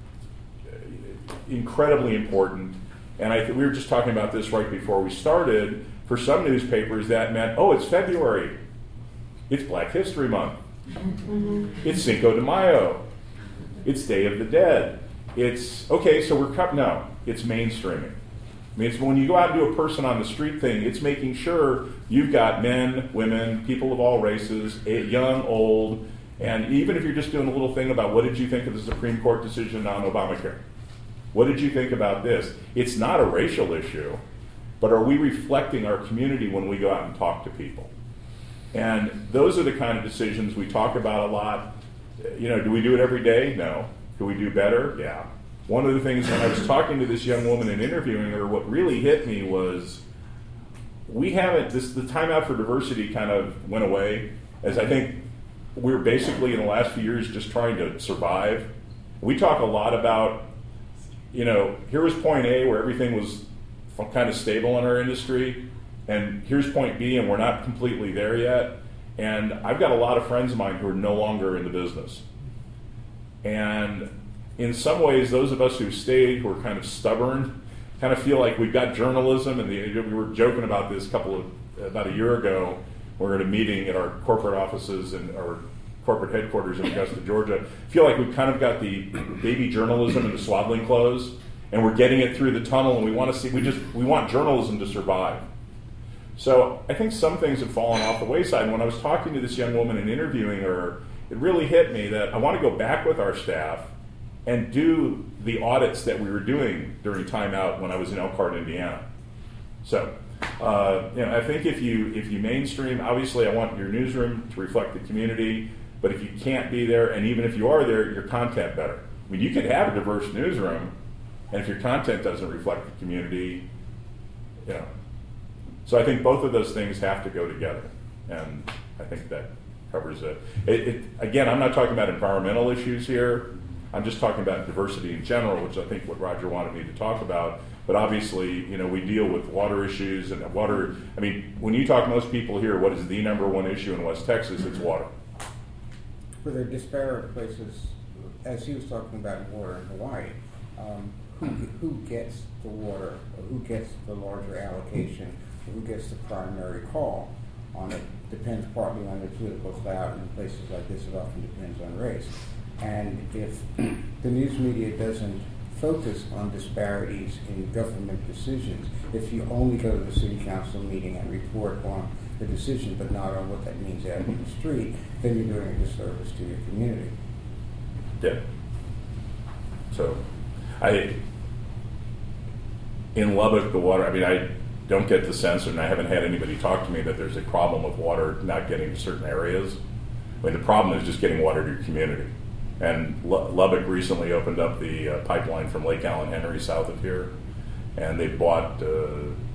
incredibly important. And I th- we were just talking about this right before we started. For some newspapers, that meant, oh, it's February. It's Black History Month. Mm-hmm. It's Cinco de Mayo. It's Day of the Dead. It's, okay, so we're cut. No, it's mainstreaming. I mean, it's when you go out and do a person on the street thing, it's making sure you've got men, women, people of all races, young, old, and even if you're just doing a little thing about what did you think of the Supreme Court decision on Obamacare? What did you think about this? It's not a racial issue, but are we reflecting our community when we go out and talk to people? And those are the kind of decisions we talk about a lot. You know, do we do it every day? No. Can we do better? Yeah. One of the things when I was talking to this young woman and interviewing her, what really hit me was we haven't, this, the time out for diversity kind of went away, as I think we're basically in the last few years just trying to survive. We talk a lot about, you know, here was point A where everything was kind of stable in our industry, and here's point B and we're not completely there yet. And I've got a lot of friends of mine who are no longer in the business. And in some ways, those of us who stayed, who are kind of stubborn, kind of feel like we've got journalism, and the, we were joking about this a couple of, about a year ago. We were at a meeting at our corporate offices and our corporate headquarters in Augusta, Georgia. Feel like we've kind of got the baby journalism in the swaddling clothes, and we're getting it through the tunnel, and we want to see, we just, we want journalism to survive. So I think some things have fallen off the wayside. And when I was talking to this young woman and interviewing her, it really hit me that I want to go back with our staff and do the audits that we were doing during timeout when I was in Elkhart, Indiana. So, uh, you know, I think if you if you mainstream, obviously I want your newsroom to reflect the community, but if you can't be there, and even if you are there, your content better. I mean, you could have a diverse newsroom, and if your content doesn't reflect the community, you know. So I think both of those things have to go together, and I think that covers it. It, it. Again, I'm not talking about environmental issues here. I'm just talking about diversity in general, which I think what Roger wanted me to talk about. But obviously, you know, we deal with water issues and water. I mean, when you talk to most people here, what is the number one issue in West Texas? It's water. For the disparate places, as he was talking about water in Hawaii, um, who, who gets the water, or who gets the larger allocation, or who gets the primary call on it depends partly on the political clout, and in places like this it often depends on race. And if the news media doesn't focus on disparities in government decisions, if you only go to the city council meeting and report on the decision but not on what that means out in the street, then you're doing a disservice to your community. Yeah. So, I, in Lubbock, the water, I mean, I don't get the sense, and I haven't had anybody talk to me, that there's a problem with water not getting to certain areas. I mean, the problem is just getting water to your community. And Lubbock recently opened up the uh, pipeline from Lake Allen Henry south of here, and they bought uh,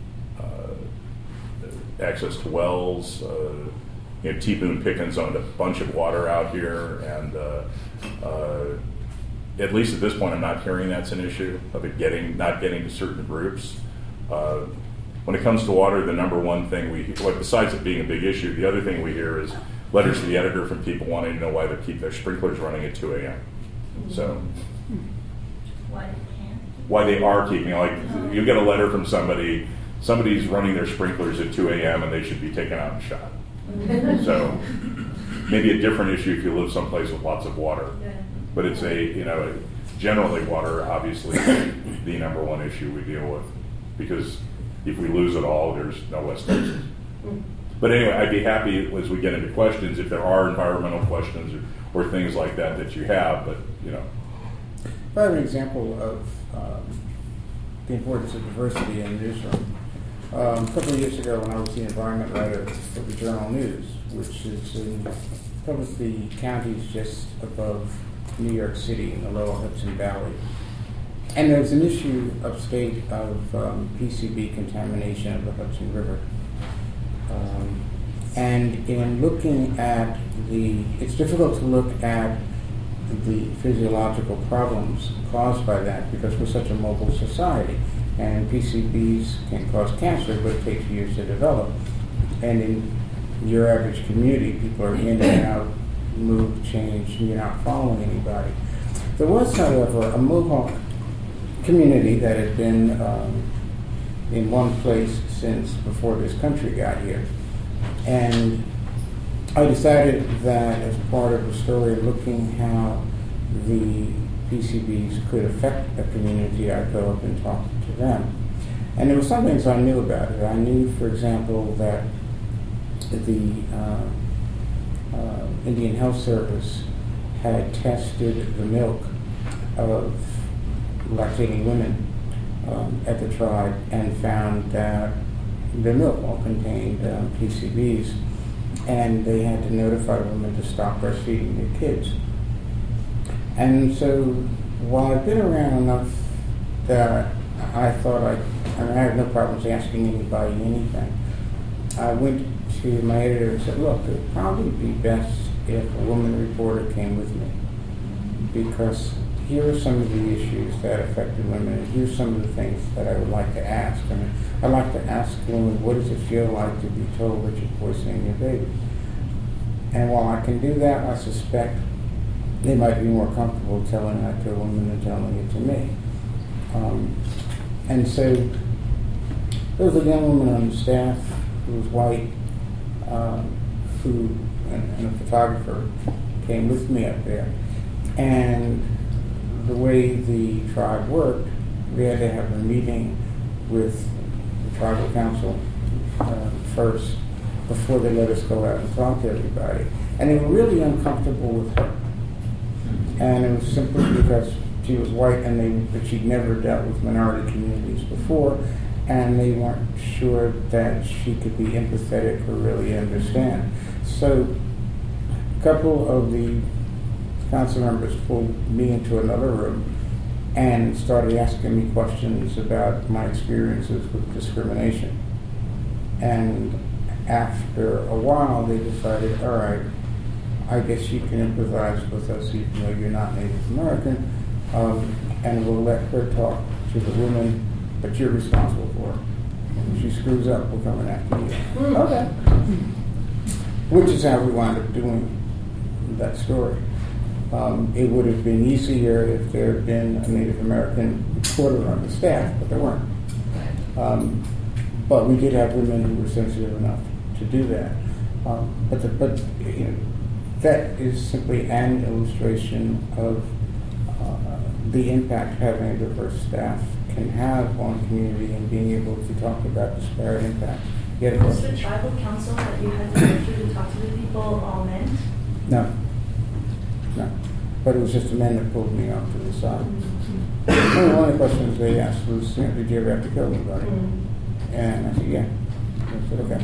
uh, access to wells. Uh, you know, T. Boone Pickens owned a bunch of water out here, and uh, uh, at least at this point, I'm not hearing that's an issue of it getting not getting to certain groups. Uh, when it comes to water, the number one thing we, well, besides it being a big issue, the other thing we hear is letters to the editor from people wanting to know why they keep their sprinklers running at two a.m. So, why they can't? Why they are keeping, like, you get a letter from somebody, somebody's running their sprinklers at two a.m. and they should be taken out and shot. So, maybe a different issue if you live someplace with lots of water. But it's a, you know, generally water, obviously, is the number one issue we deal with. Because if we lose it all, there's no West Texas. But anyway, I'd be happy as we get into questions if there are environmental questions or, or things like that that you have. But you know, I have an example of um, the importance of diversity in the newsroom. Um, a couple of years ago, when I was the environment writer for the Journal News, which is in probably counties just above New York City in the lower Hudson Valley. And there was an issue upstate of um, P C B contamination of the Hudson River. Um, and in looking at the, it's difficult to look at the physiological problems caused by that because we're such a mobile society. And P C Bs can cause cancer, but it takes years to develop. And in your average community, people are in and out, move, change, you're not following anybody. There was, however, a Mohawk community that had been um, in one place since before this country got here. And I decided that as part of the story, looking how the P C Bs could affect a community, I'd go up and talk to them. And there were some things I knew about it. I knew, for example, that the uh, uh, Indian Health Service had tested the milk of lactating women um, at the tribe and found that their milk all contained um, P C Bs, and they had to notify women to stop breastfeeding their kids. And so while I've been around enough that I thought I, I, mean, I have no problems asking anybody anything, I went to my editor and said, look, it would probably be best if a woman reporter came with me, because here are some of the issues that affected women, and here's some of the things that I would like to ask. I mean, I'd like to ask women, what does it feel like to be told that you're poisoning your baby? And while I can do that, I suspect they might be more comfortable telling that to a woman than telling it to me. Um, and so there was a young woman on the staff who was white, um, who, and, and a photographer came with me up there. And the way the tribe worked, we had to have a meeting with the tribal council uh, first before they let us go out and talk to everybody. And they were really uncomfortable with her. And it was simply because she was white and they, but she'd never dealt with minority communities before, and they weren't sure that she could be empathetic or really understand. So a couple of the council members pulled me into another room and started asking me questions about my experiences with discrimination. And after a while, they decided, all right, I guess you can empathize with us even though you're not Native American, um, and we'll let her talk to the woman, but you're responsible for her. If she screws up, we're coming after you. Okay. Which is how we wound up doing that story. Um, it would have been easier if there had been a Native American reporter on the staff, but there weren't. Um, but we did have women who were sensitive enough to do that. Um, but the, but you know, that is simply an illustration of uh, the impact having a diverse staff can have on community and being able to talk about disparate impacts. Was the tribal council that you had to go through to talk to the people all men? No. No. But it was just the men that pulled me off to the side. Mm-hmm. One of the questions they asked was, you know, did you ever have to kill anybody? Mm-hmm. And I said, yeah. I said, okay.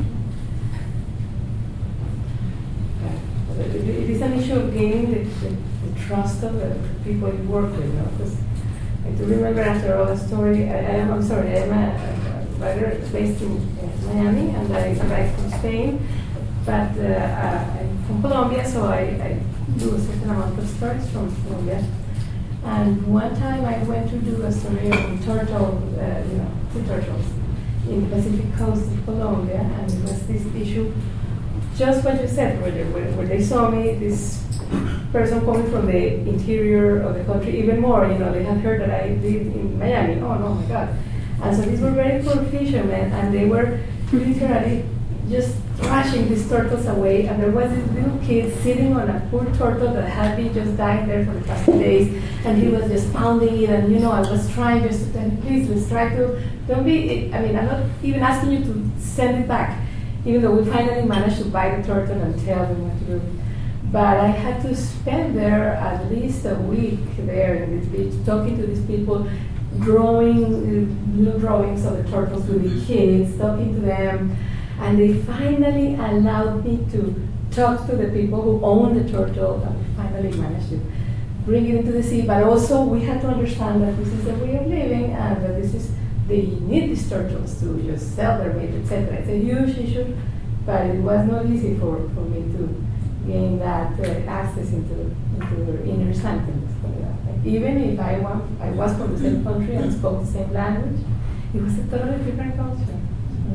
It is an issue of gaining the, the, the trust of the people you work with, you know, because I do remember after all the story, I, I am, I'm sorry, I am a, a writer based in uh, Miami, and I arrived from Spain, but uh, uh, I'm from Colombia, so I, I do a certain amount of stories from Colombia. And one time I went to do a story on turtle, uh, you know, sea turtles in the Pacific coast of Colombia, and it was this issue, just what you said, where they, where, where they saw me, this person coming from the interior of the country, even more, you know, they had heard that I lived in Miami. Oh, no, my God. And so these were very poor fishermen, and they were literally just thrashing these turtles away, and there was this little kid sitting on a poor turtle that had been just dying there for the past days, and he was just pounding it, and you know, I was trying just to tell him, please, let's try to, don't be, I mean, I'm not even asking you to send it back. even though we finally managed to buy the turtle and tell them what to do. But I had to spend there at least a week there in this beach, talking to these people, drawing uh, little drawings of the turtles with the kids, talking to them, and they finally allowed me to talk to the people who own the turtle, and we finally managed to bring it into the sea. But also we had to understand that this is the way of living, and that this is they need these turtles to just sell their meat, et cetera. It's a huge issue, but it was not easy for, for me to gain that uh, access into, into the inner sanctums. Like, even if I, want, I was from the same country and spoke the same language, it was a totally different culture. So.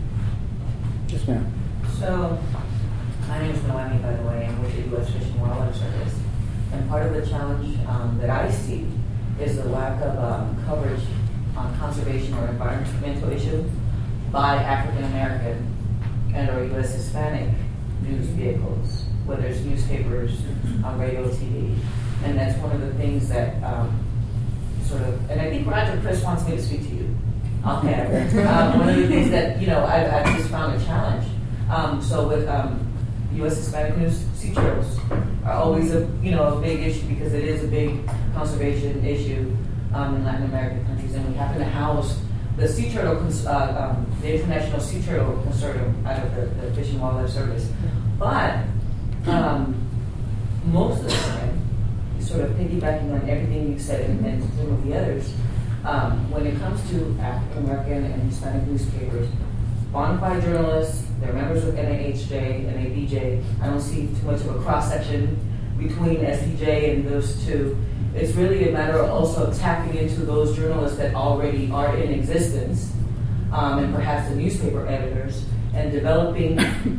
Yes, ma'am. So, my name is Noemi, by the way. I'm with the U S Fish and Wildlife Service. And part of the challenge um, that I see is the lack of um, coverage on conservation or environmental issue by African American and or U S Hispanic news vehicles, whether it's newspapers, on radio, T V. And that's one of the things that um, sort of, and I think Roger Chris wants me to speak to you. Okay. um, one of the things that, you know, I, I've just found a challenge. Um, so with um, U S Hispanic news, sea turtles are always a, you know, a big issue because it is a big conservation issue um, in Latin American countries. And we happen to house the sea turtle, cons- uh, um, the International Sea Turtle Consortium out of the, the Fish and Wildlife Service. But um, most of the time, sort of piggybacking on everything you said and, and some of the others, um, when it comes to African American and Hispanic newspapers, bona fide journalists, they're members of N A H J, N A B J. I don't see too much of a cross section between S C J and those two. It's really a matter of also tapping into those journalists that already are in existence, um, and perhaps the newspaper editors, and developing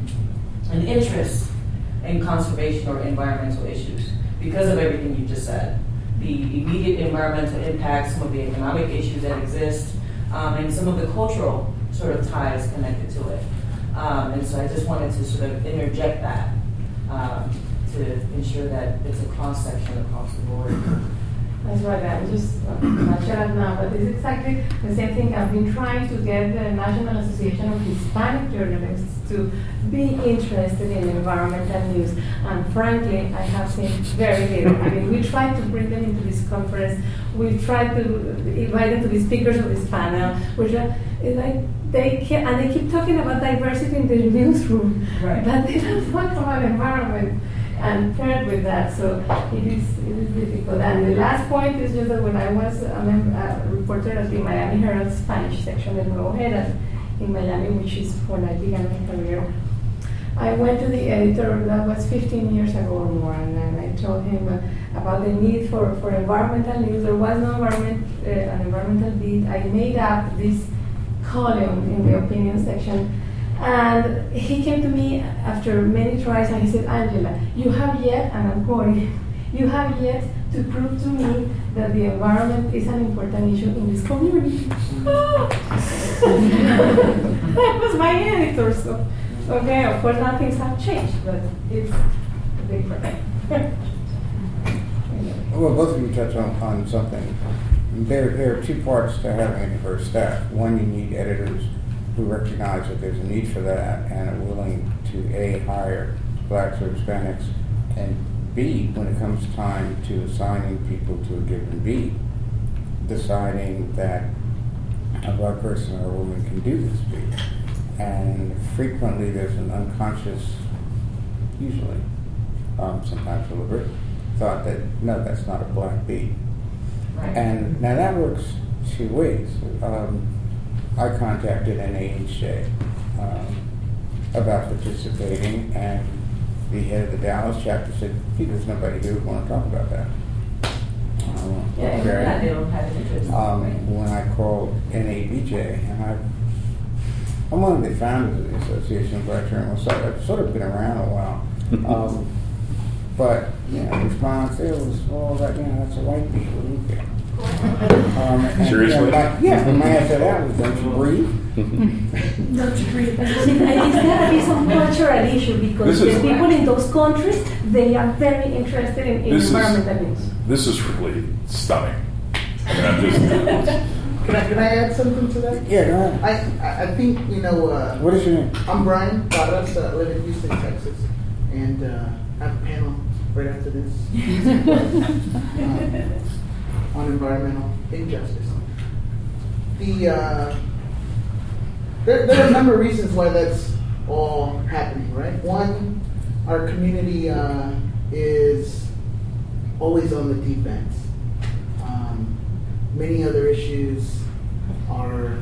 an interest in conservation or environmental issues because of everything you just said. The immediate environmental impacts, some of the economic issues that exist, um, and some of the cultural sort of ties connected to it. Um, and so I just wanted to sort of interject that um, to ensure that it's a cross-section across the board. That's right, I'm just uh, not sure of now, but it's exactly the same thing. I've been trying to get the National Association of Hispanic Journalists to be interested in environmental news. And frankly, I have seen very little. I mean, we tried to bring them into this conference. We tried to invite them to be speakers of this panel. Which are, it's like they keep, and they keep talking about diversity in the newsroom, Right. but they don't talk about environment. And paired with that, so it is, it is difficult. And the last point is just that when I was a, mem- a reporter at the Miami Herald Spanish section in Nuevo Herald in Miami, which is when I began my career, I went to the editor, that was fifteen years ago or more, and, and I told him uh, about the need for, for environmental news. There was no environment, uh, an environmental beat. I made up this column in the opinion section. And he came to me after many tries and he said, Angela, you have yet, and I'm quoting, you have yet to prove to me that the environment is an important issue in this community. That was my editor. So, okay, of course now things have changed, but it's a big problem. Well, both of you touched on, on something. There, there are two parts to having a diverse staff. One, you need editors who recognize that there's a need for that and are willing to A, hire blacks or Hispanics, and B, when it comes time to assigning people to a given beat, deciding that a black person or a woman can do this beat. And frequently there's an unconscious, usually, um, sometimes deliberate, thought that, no, that's not a black beat. Right. And now that works two ways. Um, I contacted N A H J um, about participating, and the head of the Dallas chapter said, "Gee, there's nobody here who want to talk about that." Um, Yeah, and okay. that they don't have an interest. Um, Right. when I called N A B J, and I, I'm one of the founders of the Association of Black Journalists, so I've sort of been around a while. Um, but, you know, the response there was, well, that, you know, that's a white beat, what do you care? Um, and, Seriously? You know, my, yeah, my answer to that was, don't you breathe? Don't you agree? It's got to be some cultural issue because This is- the people in those countries, they are very interested in, in This is- environmental news. This is really stunning. I mean, I'm just, Can I, can I add something to that? Yeah, go ahead. I, I I think, you know, uh, What is your name? I'm Brian Barras, uh, I live in Houston, Texas, and uh, I have a panel right after this um, on environmental injustice. The uh, there, there are a number of reasons why that's all happening, right? One, our community uh, is always on the defense. Um, many other issues are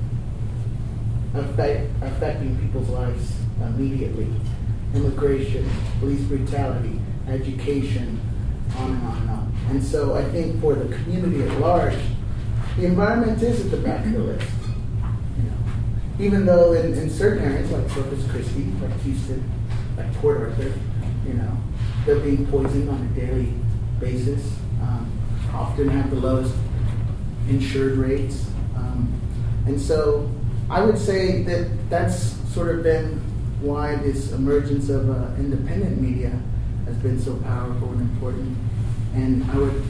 affect, affecting people's lives immediately. Immigration, police brutality, education, on and on and on. And so I think for the community at large, the environment is at the back of the list. You know, even though in, in certain areas like Corpus Christi, like Houston, like Port Arthur, you know, they're being poisoned on a daily basis. Um, often have the lowest insured rates. Um, and so I would say that that's sort of been why this emergence of uh, independent media has been so powerful and important. And I would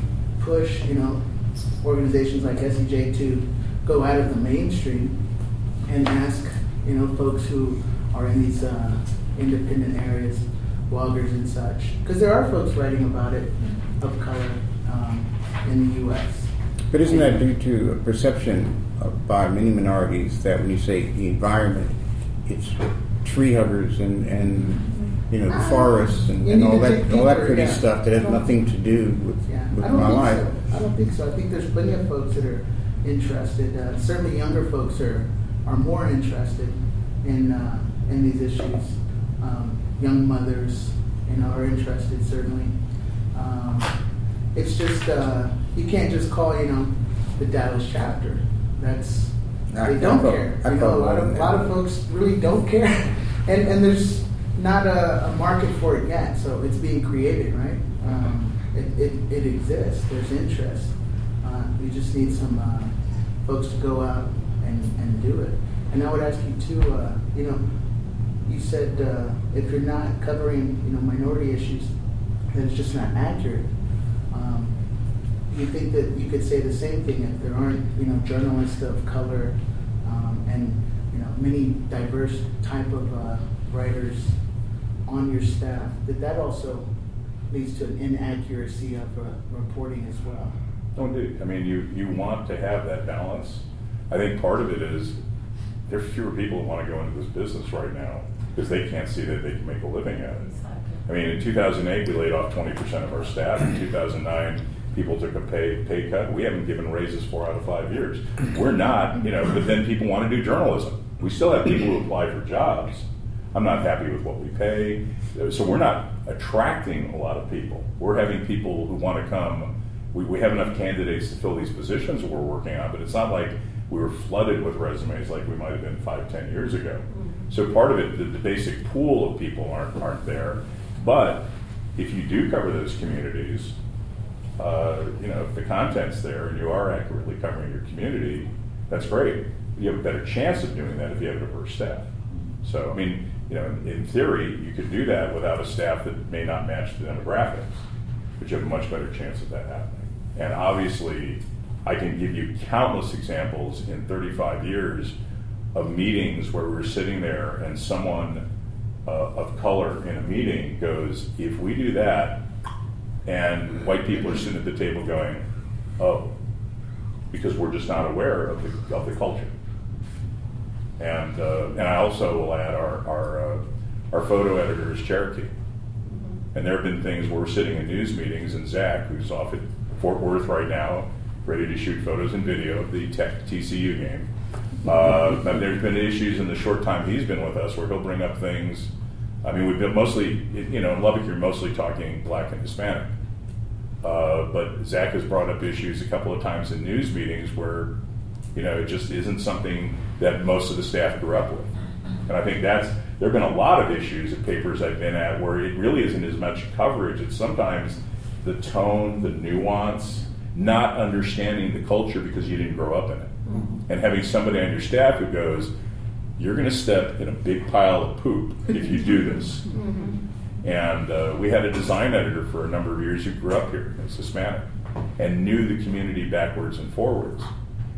push, you know, organizations like S E J to go out of the mainstream and ask, you know, folks who are in these uh, independent areas, bloggers and such, because there are folks writing about it of color um, in the U S. But isn't that due to a perception of, by many minorities that when you say the environment, it's tree huggers and, and you know, the forests and, You and need all to that dig all that deeper, pretty yeah. stuff that has I don't- nothing to do with, Yeah, with I don't my think life. so. I don't think so. I think there's plenty of folks that are interested. Uh, certainly, younger folks are are more interested in uh, in these issues. Um, young mothers, you know, are interested certainly. Um, it's just uh, you can't just call, you know, the Dallas chapter. That's I- they don't I felt- care. I You know, felt a lot of that. a lot of folks really don't care, and and there's not a, a market for it yet. So it's being created, right? Um, it, it it exists. There's interest. Uh, we just need some uh, folks to go out and, and do it. And I would ask you too. Uh, you know, you said uh, if you're not covering, you know, minority issues, then it's just not accurate. Um, you think that you could say the same thing if there aren't, you know, journalists of color um, and, you know, many diverse type of uh, writers on your staff, that that also leads to an inaccuracy of uh, reporting as well. Don't do. I mean, you, you want to have that balance. I think part of it is there are fewer people who want to go into this business right now because they can't see that they can make a living at it. I mean, in two thousand eight, we laid off twenty percent of our staff. In two thousand nine, people took a pay pay cut. We haven't given raises four out of five years. We're not, you know, but then people want to do journalism. We still have people who apply for jobs. I'm not happy with what we pay. So we're not attracting a lot of people. We're having people who want to come. We, we have enough candidates to fill these positions that we're working on, but it's not like we were flooded with resumes like we might have been five, ten years ago. So part of it, the, the basic pool of people aren't, aren't there. But if you do cover those communities, uh, you know, if the content's there and you are accurately covering your community, that's great. You have a better chance of doing that if you have a diverse staff. So, I mean, you know, in, in theory, you could do that without a staff that may not match the demographics, but you have a much better chance of that happening. And obviously, I can give you countless examples in thirty-five years of meetings where we're sitting there and someone uh, of color in a meeting goes, if we do that, and white people are sitting at the table going, oh, because we're just not aware of the, of the culture. And uh, and I also will add our our, uh, our photo editor is Cherokee. And there have been things where we're sitting in news meetings and Zach, who's off at Fort Worth right now, ready to shoot photos and video of the Tech T C U game. Uh, but there's been issues in the short time he's been with us where he'll bring up things. I mean, we've been mostly, you know, in Lubbock, you're mostly talking black and Hispanic. Uh, but Zach has brought up issues a couple of times in news meetings where, you know, it just isn't something that most of the staff grew up with. And I think that's, there have been a lot of issues at papers I've been at where it really isn't as much coverage. It's sometimes the tone, the nuance, not understanding the culture because you didn't grow up in it. Mm-hmm. And having somebody on your staff who goes, you're going to step in a big pile of poop if you do this. Mm-hmm. And uh, we had a design editor for a number of years who grew up here, it's Hispanic, and knew the community backwards and forwards.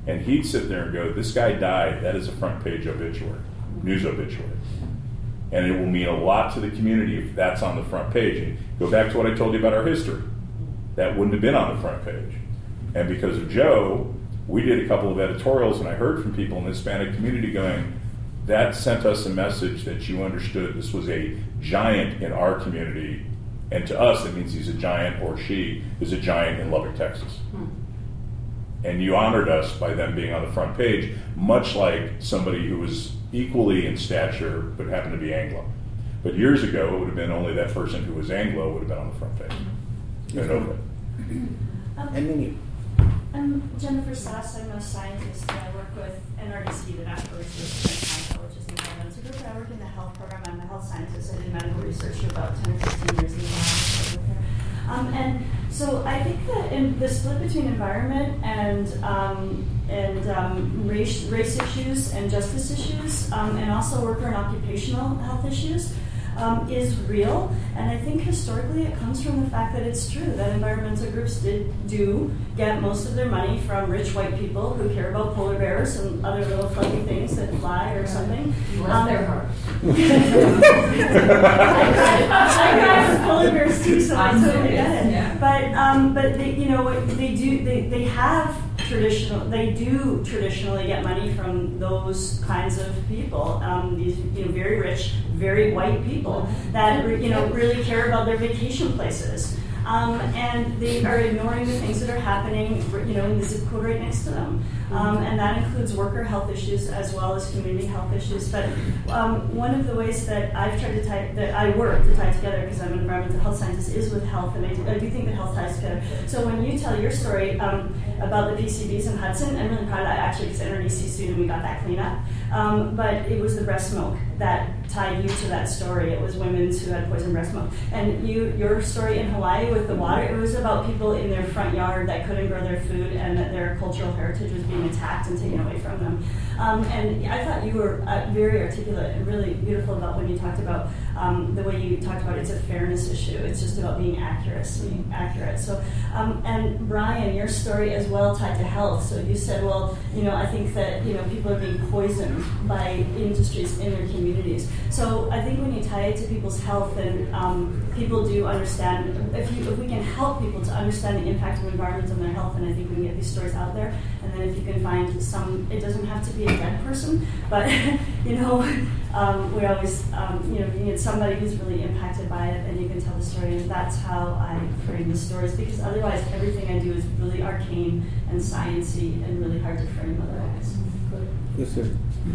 And he'd sit there and go, this guy died, that is a front page obituary, news obituary. And it will mean a lot to the community if that's on the front page. And go back to what I told you about our history. That wouldn't have been on the front page. And because of Joe, we did a couple of editorials, and I heard from people in the Hispanic community going, that sent us a message that you understood this was a giant in our community, and to us it means he's a giant, or she is a giant in Lubbock, Texas. Hmm. And you honored us by them being on the front page, much like somebody who was equally in stature but happened to be Anglo. But years ago, it would have been only that person who was Anglo would have been on the front page. Yes, Um, And then you, I'm Jennifer Sass. I'm a scientist, and I work with N R D C, the National Research Council, which is an environmental group. I work in the health program. I'm a health scientist. I did medical research for about ten or fifteen years in the lab. Um, and so I think that in the split between environment and um, and um, race, race issues and justice issues, um, and also worker and occupational health issues, Um, is real, and I think historically it comes from the fact that it's true that environmental groups did do get most of their money from rich white people who care about polar bears and other little fluffy things that fly or something. Bless Um, their heart. I got the polar bears too, so I I'm totally serious, get it. yeah. But um, but they, you know what they do they, they have traditional they do traditionally get money from those kinds of people. Um, these you know very rich, very white people that you know really care about their vacation places. Um, and they are ignoring the things that are happening, you know, in the zip code right next to them. Um, and that includes worker health issues as well as community health issues. But um, one of the ways that I've tried to tie, that I work to tie together, because I'm an environmental health scientist, is with health, and I do, I do think that health ties together. So when you tell your story um, about the P C Bs in Hudson, I'm really proud of that, actually, because N R D C student, we got that clean up. Um, but it was the breast milk that tied you to that story. It was women who had poisoned breast milk. And you, your story in Hawaii with the water, it was about people in their front yard that couldn't grow their food and that their cultural heritage was being attacked and taken away from them. Um, and I thought you were uh, very articulate and really beautiful about when you talked about um, the way you talked about it's a fairness issue. It's just about being accurate, being accurate. So, um, and Brian, your story as well tied to health. So you said, well, you know, I think that you know people are being poisoned by industries in their communities. So I think when you tie it to people's health, then um, people do understand. If you, if we can help people to understand the impact of environments on their health, then I think we can get these stories out there. And then if you can find some, it doesn't have to be a dead person, but you know, um, we always, um, you know, you need somebody who's really impacted by it, and you can tell the story. And that's how I frame the stories, because otherwise everything I do is really arcane and sciencey and really hard to frame otherwise. yes, sir.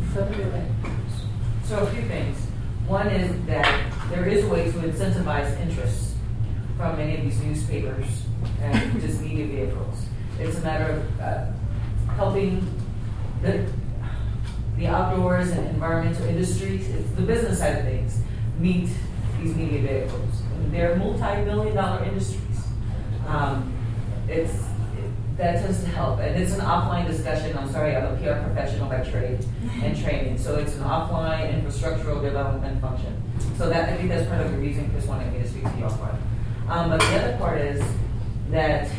So a few things. One is that there is a way to incentivize interest from many of these newspapers and just media vehicles. It's a matter of uh, helping the, the outdoors and environmental industries, it's the business side of things, meet these media vehicles. And they're multi-million dollar industries. Um, it's it, that tends to help. And it's an offline discussion. I'm sorry, I'm a P R professional by trade and training. So it's an offline infrastructural development function. So that I think that's part of the reason Chris wanted me to speak to you offline. Um, but the other part is that,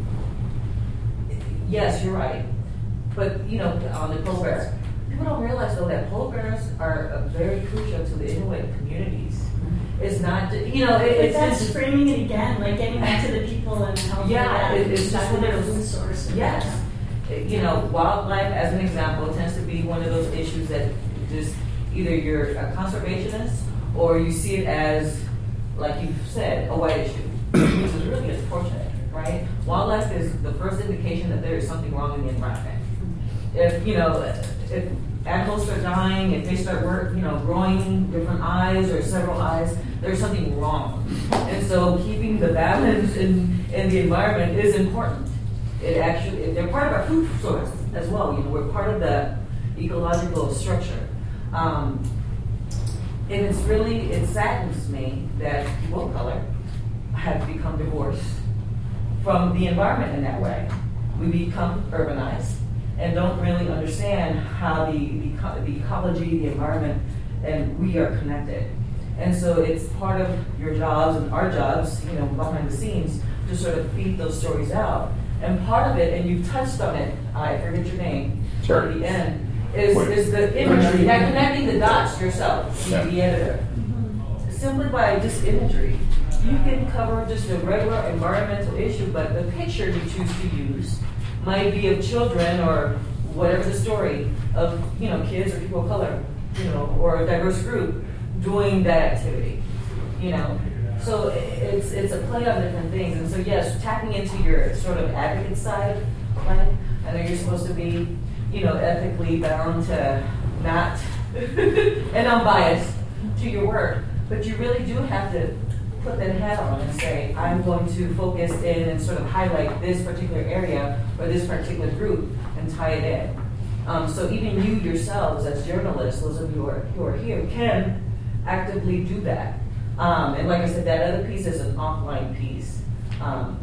yes, you're right. But, you know, on the polar bear, people don't realize, though, that polar bears are uh, very crucial to the Inuit communities. It's not, you know, it, But it's that's just framing it again, like getting back to the people and helping Yeah, them. it- it's just Back one to of their those- food source. yes. You know, wildlife, as an example, tends to be one of those issues that just either you're a conservationist or you see it as, like you've said, a white issue, which is really unfortunate, right? Wildlife is the first indication that there is something wrong in the environment. If, you know, if animals start dying, if they start work, you know, growing different eyes or several eyes, there's something wrong. And so keeping the balance in, in the environment is important. It actually, they're part of our food source as well. You know, we're part of the ecological structure. Um, and it's really, it saddens me that people of color have become divorced from the environment in that way. We become urbanized and don't really understand how the, the, the ecology, the environment, and we are connected. And so it's part of your jobs and our jobs, you know, behind the scenes, to sort of feed those stories out. And part of it, and you've touched on it, I forget your name, Sure. at the end, is, Wait. is the imagery, that connecting the dots yourself, Yeah. the, the editor. Simply by just imagery, you can cover just a regular environmental issue, but the picture you choose to use might be of children or whatever the story of, you know, kids or people of color, you know, or a diverse group doing that activity, you know. So it's it's a play on different things, and so yes, tapping into your sort of advocate side, right? I know you're supposed to be, you know, ethically bound to not and unbiased to your work, but you really do have to put that hat on and say, I'm going to focus in and sort of highlight this particular area or this particular group and tie it in. Um, so even you yourselves as journalists, those of you who are, who are here, can actively do that. Um, and like I said, that other piece is an offline piece. Um,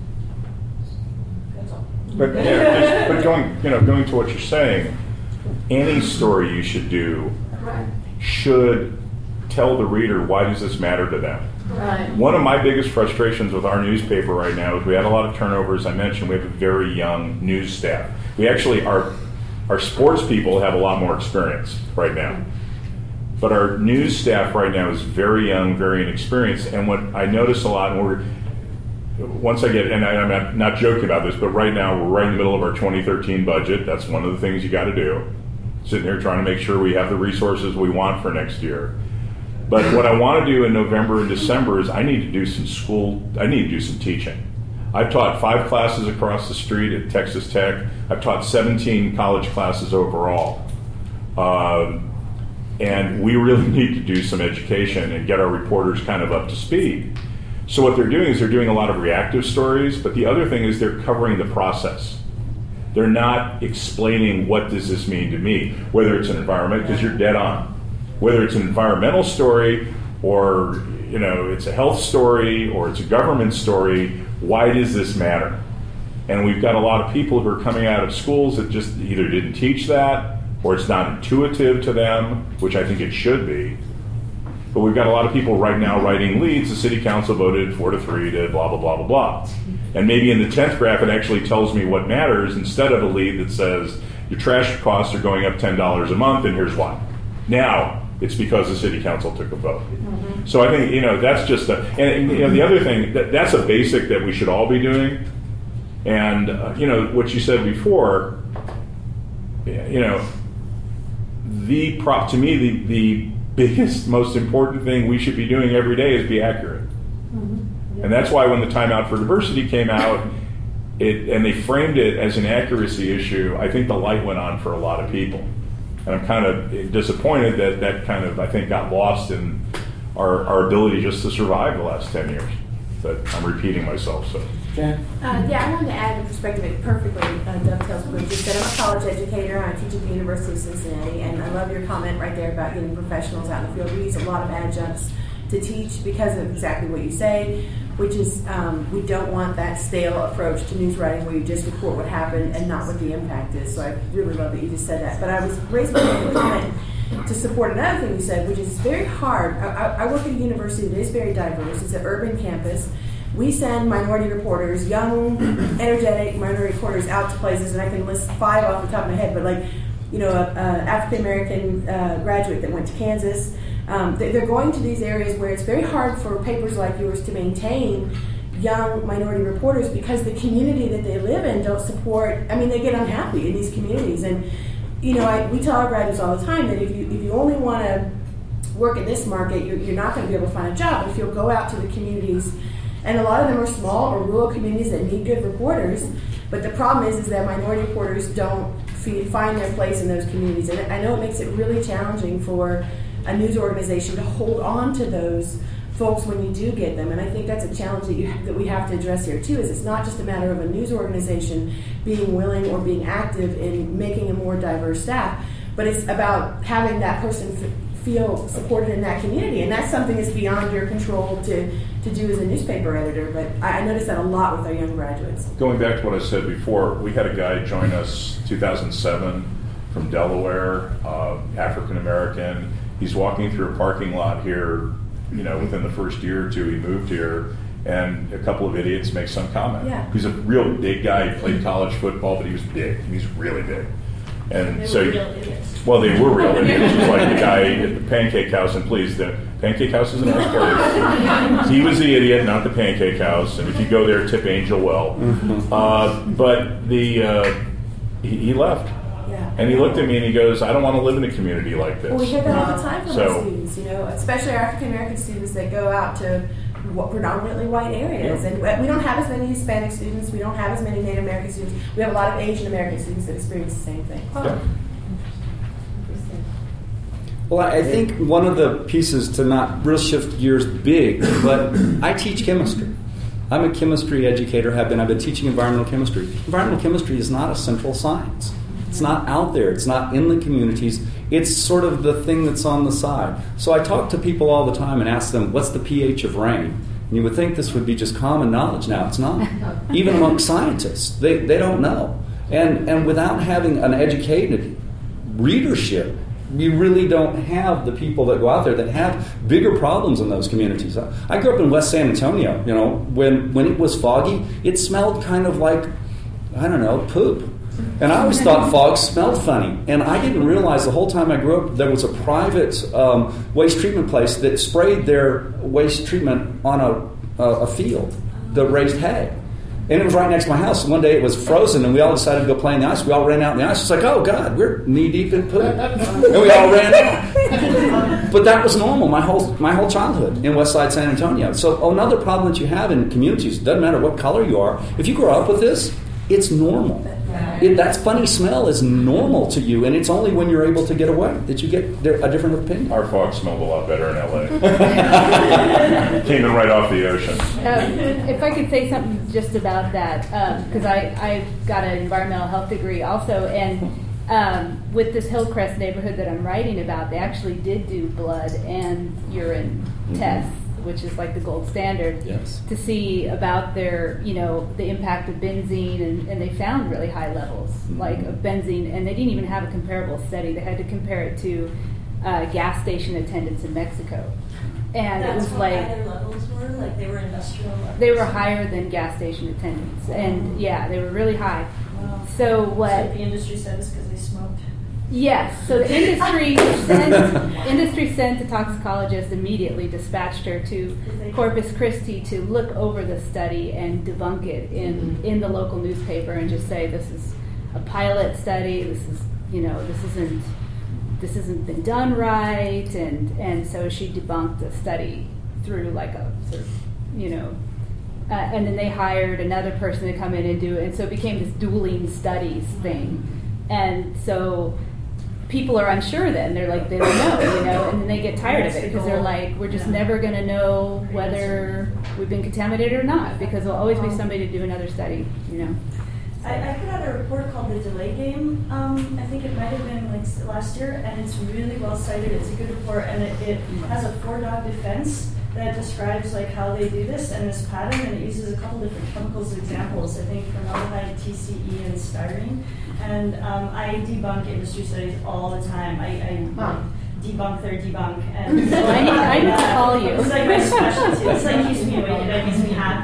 that's all. But, yeah, just, but going, you know, going to what you're saying, any story you should do should tell the reader, why does this matter to them? Right. One of my biggest frustrations with our newspaper right now is we had a lot of turnover. As I mentioned, we have a very young news staff. We actually, our, our sports people have a lot more experience right now. But our news staff right now is very young, very inexperienced. And what I notice a lot, and we're, once I get, and I, I'm not, not joking about this, but right now we're right in the middle of our twenty thirteen budget. That's one of the things you got to do. Sitting here trying to make sure we have the resources we want for next year. But what I want to do in November and December is I need to do some school, I need to do some teaching. I've taught five classes across the street at Texas Tech. I've taught seventeen college classes overall. Um, and we really need to do some education and get our reporters kind of up to speed. So what they're doing is they're doing a lot of reactive stories, but the other thing is they're covering the process. They're not explaining what does this mean to me, whether it's an environment, because you're dead on. Whether it's an environmental story or, you know, it's a health story or it's a government story, why does this matter? And we've got a lot of people who are coming out of schools that just either didn't teach that or it's not intuitive to them, which I think it should be. But we've got a lot of people right now writing leads. The city council voted four to three to blah, blah, blah, blah, blah. And maybe in the tenth graph, it actually tells me what matters instead of a lead that says your trash costs are going up ten dollars a month and here's why. Now, it's because the city council took a vote. Mm-hmm. So I think, you know, that's just a, and, you know, the other thing, that, that's a basic that we should all be doing. And, uh, you know, what you said before, you know, the prop, to me, the, the biggest, most important thing we should be doing every day is be accurate. Mm-hmm. Yep. And that's why when the Time Out for Diversity came out, it, and they framed it as an accuracy issue, I think the light went on for a lot of people. And I'm kind of disappointed that that kind of, I think, got lost in our, our ability just to survive the last ten years. But I'm repeating myself, so. Jen? Uh, yeah, I wanted to add a perspective. It perfectly uh, dovetails with what you said. I'm a college educator. I teach at the University of Cincinnati, and I love your comment right there about getting professionals out in the field. We use a lot of adjuncts to teach because of exactly what you say, which is um, we don't want that stale approach to news writing where you just report what happened and not what the impact is. So I really love that you just said that. But I was raising a comment to support another thing you said, which is very hard. I, I work at a university that is very diverse. It's an urban campus. We send minority reporters, young, energetic minority reporters out to places, and I can list five off the top of my head, but like, you know, a, a African-American uh, graduate that went to Kansas. Um, they're going to these areas where it's very hard for papers like yours to maintain young minority reporters because the community that they live in don't support, I mean, they get unhappy in these communities. And, you know, I, we tell our graduates all the time that if you if you only want to work in this market, you're, you're not going to be able to find a job. But if you'll go out to the communities, and a lot of them are small or rural communities that need good reporters, but the problem is, is that minority reporters don't find their place in those communities. And I know it makes it really challenging for a news organization to hold on to those folks when you do get them. And I think that's a challenge that, you have, that we have to address here too, is it's not just a matter of a news organization being willing or being active in making a more diverse staff, but it's about having that person f- feel supported in that community. And that's something that's beyond your control to, to do as a newspaper editor. But I, I notice that a lot with our young graduates. Going back to what I said before, we had a guy join us two thousand seven from Delaware, uh, African American. He's walking through a parking lot here, you know, within the first year or two he moved here, and a couple of idiots make some comment. Yeah. He's a real big guy. He played college football, but he was big. He's really big. And They so, were real idiots. well, they were real idiots. It was like the guy at the Pancake House, and please, the Pancake House is a nice place. He was the idiot, not the Pancake House. And if you go there, tip Angel well. Uh, but the uh, he, he left. Yeah. And he looked at me and he goes, I don't want to live in a community like this. Well, we hear that all the time from So- our students, you know, especially our African American students that go out to wh- predominantly white areas. Yeah. And we don't have as many Hispanic students, we don't have as many Native American students. We have a lot of Asian American students that experience the same thing. Yeah. Well, I I think one of the pieces to not real shift gears big, but I teach chemistry. I'm a chemistry educator, have been. I've been teaching environmental chemistry. Environmental chemistry is not a central science. It's not out there. It's not in the communities. It's sort of the thing that's on the side. So I talk to people all the time and ask them, what's the pH of rain? And you would think this would be just common knowledge. Now it's not. Even among scientists, they, they don't know. And, and without having an educated readership, we really don't have the people that go out there that have bigger problems in those communities. I grew up in West San Antonio. You know, when when it was foggy, it smelled kind of like, I don't know, poop. And I always thought fog smelled funny. And I didn't realize the whole time I grew up there was a private um, waste treatment place that sprayed their waste treatment on a, a, a field that raised hay. And it was right next to my house. One day it was frozen, and we all decided to go play in the ice. We all ran out in the ice. It's like, oh, God, we're knee-deep in poop. And we all ran out. But that was normal my whole my whole childhood in West Side San Antonio. So another problem that you have in communities, doesn't matter what color you are, if you grow up with this, it's normal. It, that funny smell is normal to you, and it's only when you're able to get away that you get a different opinion. Our fog smelled a lot better in L A. Came in right off the ocean. Um, if I could say something just about that, because I I've got an environmental health degree also, and um, with this Hillcrest neighborhood that I'm writing about, they actually did do blood and urine Mm-hmm. tests, which is like the gold standard, Yes. to see about their, you know, the impact of benzene, and, and they found really high levels, Mm-hmm. like of benzene, and they didn't even have a comparable study. They had to compare it to uh, gas station attendants in Mexico, and That's it was what like high their levels were, like they were industrial levels. they were higher than gas station attendants, and yeah, they were really high. Wow. So So what? the industry said it's because they smoked. Yes. So the industry sent industry sent a toxicologist immediately, dispatched her to Corpus Christi to look over the study and debunk it in in the local newspaper and just say this is a pilot study. This is you know this isn't this hasn't been done right, and and so she debunked the study through like a sort of you know. Uh, and then they hired another person to come in and do it, and so it became this dueling studies thing. And so people are unsure then. They're like, they don't know, you know, and then they get tired of it because they're like, we're just never going to know whether we've been contaminated or not, because there'll always be somebody to do another study, you know. I, I put out a report called The Delay Game. Um, I think it might have been like s- last year, and it's really well cited. It's a good report, and it, it has a four-dog defense that describes like how they do this and this pattern, and it uses a couple different chemicals examples. I think formaldehyde, T C E, and styrene. And um, I debunk industry studies all the time. I, I Huh. debunk their debunk, and so I need- I need to call you. It's like my specialty. It's like keeps me awake and it makes me happy.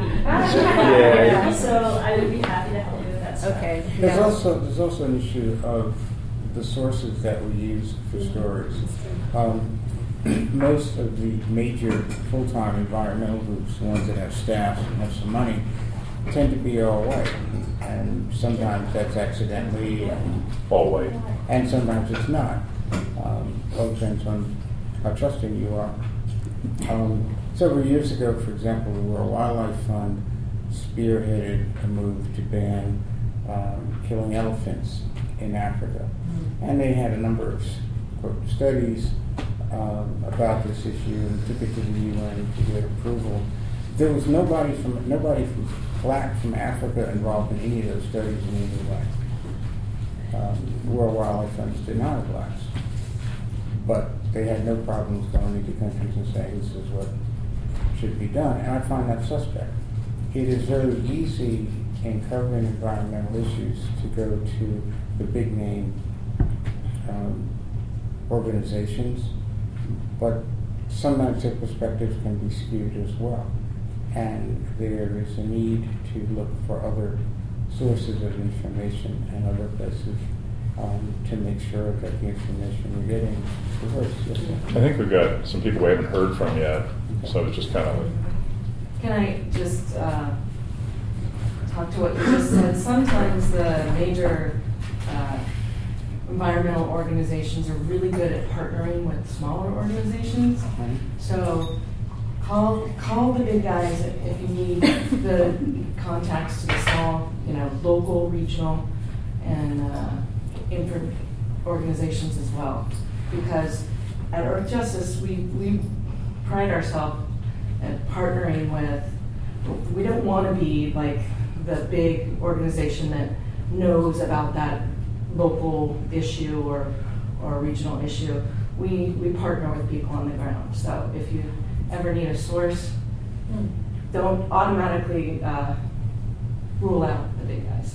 Yeah. So I would be happy to help you with that stuff. Okay. There's Yeah. also there's also an issue of the sources that we use for stories. Um, most of the major full-time environmental groups, the ones that have staff and have some money, tend to be all white, and sometimes that's accidentally, and, All white. and sometimes it's not. Um, all depends on how trusting you are. Um, several years ago, for example, the World Wildlife Fund spearheaded a move to ban um, killing elephants in Africa. And they had a number of quote, studies um, about this issue and took it to the U N to get approval. There was nobody from nobody from black from Africa involved in any of those studies in any way. Um, World Wildlife Funds did not have blacks, but they had no problems going into countries and saying this is what should be done, and I find that suspect. It is very easy in covering environmental issues to go to the big name um, organizations, but sometimes their perspectives can be skewed as well. And there is a need to look for other sources of information and other places um, to make sure that the information we're getting is diverse. Yes, sir. I think we've got some people we haven't heard from yet, so it's just kind of. Can I just uh, talk to what you just said? Sometimes the major uh, environmental organizations are really good at partnering with smaller organizations. So call call the big guys if you need the contacts to the small, you know, local, regional, and uh, infra organizations as well. Because at Earth Justice, we we pride ourselves at partnering with. We don't want to be like the big organization that knows about that local issue or or regional issue. We we partner with people on the ground. So if you ever need a source, don't automatically uh, rule out the big guys.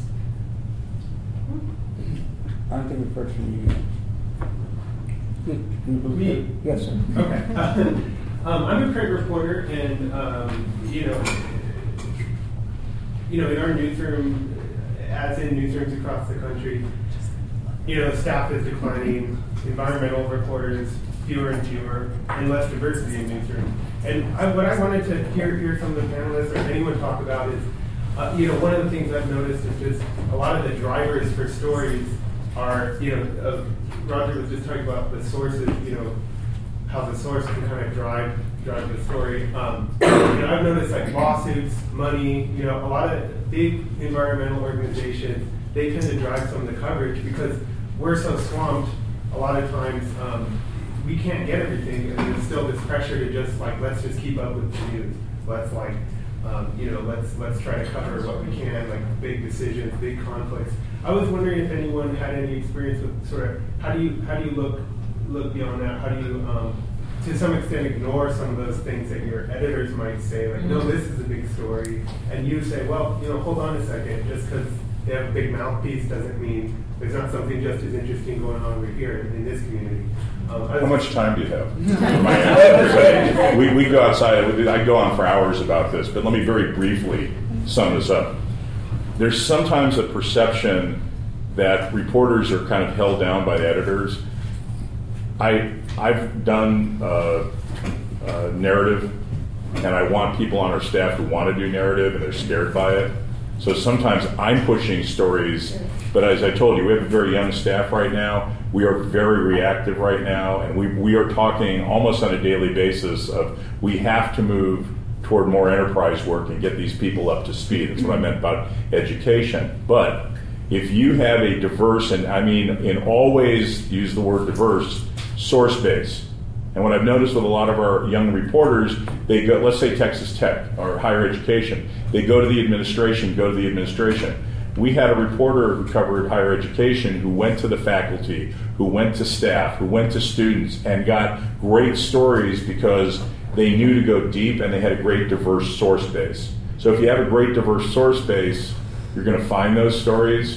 I don't think we've heard from you. Me? Yes, sir. Okay. um, I'm a print reporter, and um, you know, you know, in our newsroom, as in newsrooms across the country, you know, staff is declining, environmental reporters fewer and fewer, and less diversity in newsrooms. And I, what I wanted to hear, hear some of the panelists or anyone talk about is, uh, you know, one of the things I've noticed is just a lot of the drivers for stories are, you know, uh, Roger was just talking about the sources, you know, how the source can kind of drive drive the story. Um, you know, I've noticed like lawsuits, money, you know, a lot of big environmental organizations, they tend to drive some of the coverage because we're so swamped. A lot of times um, we can't get everything, and there's still this pressure to just like, let's just keep up with the news. Let's like, um, you know, let's let's try to cover what we can, like big decisions, big conflicts. I was wondering if anyone had any experience with sort of how do you how do you look look beyond that? How do you um, to some extent ignore some of those things that your editors might say, like, no, this is a big story, and you say, well, you know, hold on a second, just because they have a big mouthpiece doesn't mean there's not something just as interesting going on over here in this community. Um, How much time do you have? My answer, we, we go outside, I go on for hours about this, but let me very briefly sum this up. There's sometimes a perception that reporters are kind of held down by the editors. I, I've done uh, uh, narrative, and I want people on our staff who want to do narrative, and they're scared by it. So sometimes I'm pushing stories, but as I told you, we have a very young staff right now. We are very reactive right now, and we, we are talking almost on a daily basis of we have to move toward more enterprise work and get these people up to speed. That's what I meant about education. But if you have a diverse, and I mean in all ways use the word diverse, source base. And what I've noticed with a lot of our young reporters, they go, let's say Texas Tech or higher education, they go to the administration, go to the administration. We had a reporter who covered higher education who went to the faculty, who went to staff, who went to students, and got great stories because they knew to go deep and they had a great diverse source base. So if you have a great diverse source base, you're going to find those stories.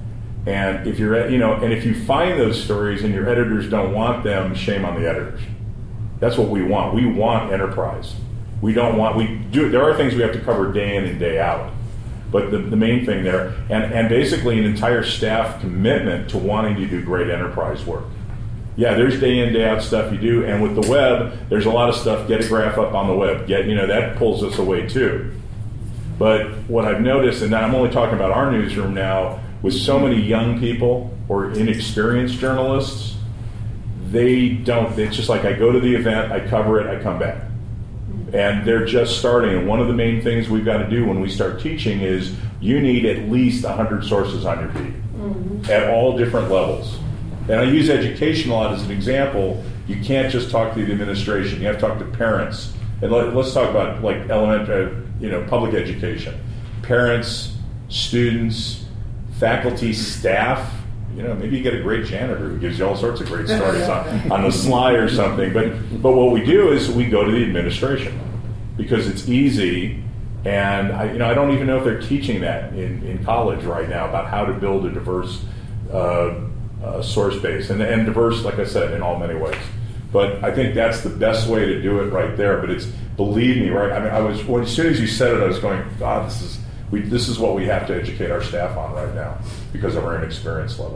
And if you're, you know, and if you find those stories and your editors don't want them, shame on the editors. That's what we want. We want enterprise. We don't want, we do, there are things we have to cover day in and day out. But the, the main thing there, and, and basically an entire staff commitment to wanting to do great enterprise work. Yeah, there's day in, day out stuff you do, and with the web, there's a lot of stuff, get a graph up on the web. Get, you know, that pulls us away too. But what I've noticed, and I'm only talking about our newsroom now, with so many young people or inexperienced journalists, they don't, it's just like I go to the event, I cover it, I come back. And they're just starting, and one of the main things we've got to do when we start teaching is you need at least one hundred sources on your feed mm-hmm. at all different levels. And I use education a lot as an example. You can't just talk to the administration, you have to talk to parents. And let, let's talk about like elementary, you know, public education. Parents, students, faculty, staff. You know, maybe you get a great janitor who gives you all sorts of great stories on, on the sly or something. But but what we do is we go to the administration because it's easy. And I, you know, I don't even know if they're teaching that in, in college right now about how to build a diverse uh, uh, source base and, and diverse, like I said, in all many ways. But I think that's the best way to do it right there. But it's, believe me, right? I mean, I was when, as soon as you said it, I was going, God, this is. We, this is what we have to educate our staff on right now because of our inexperience level.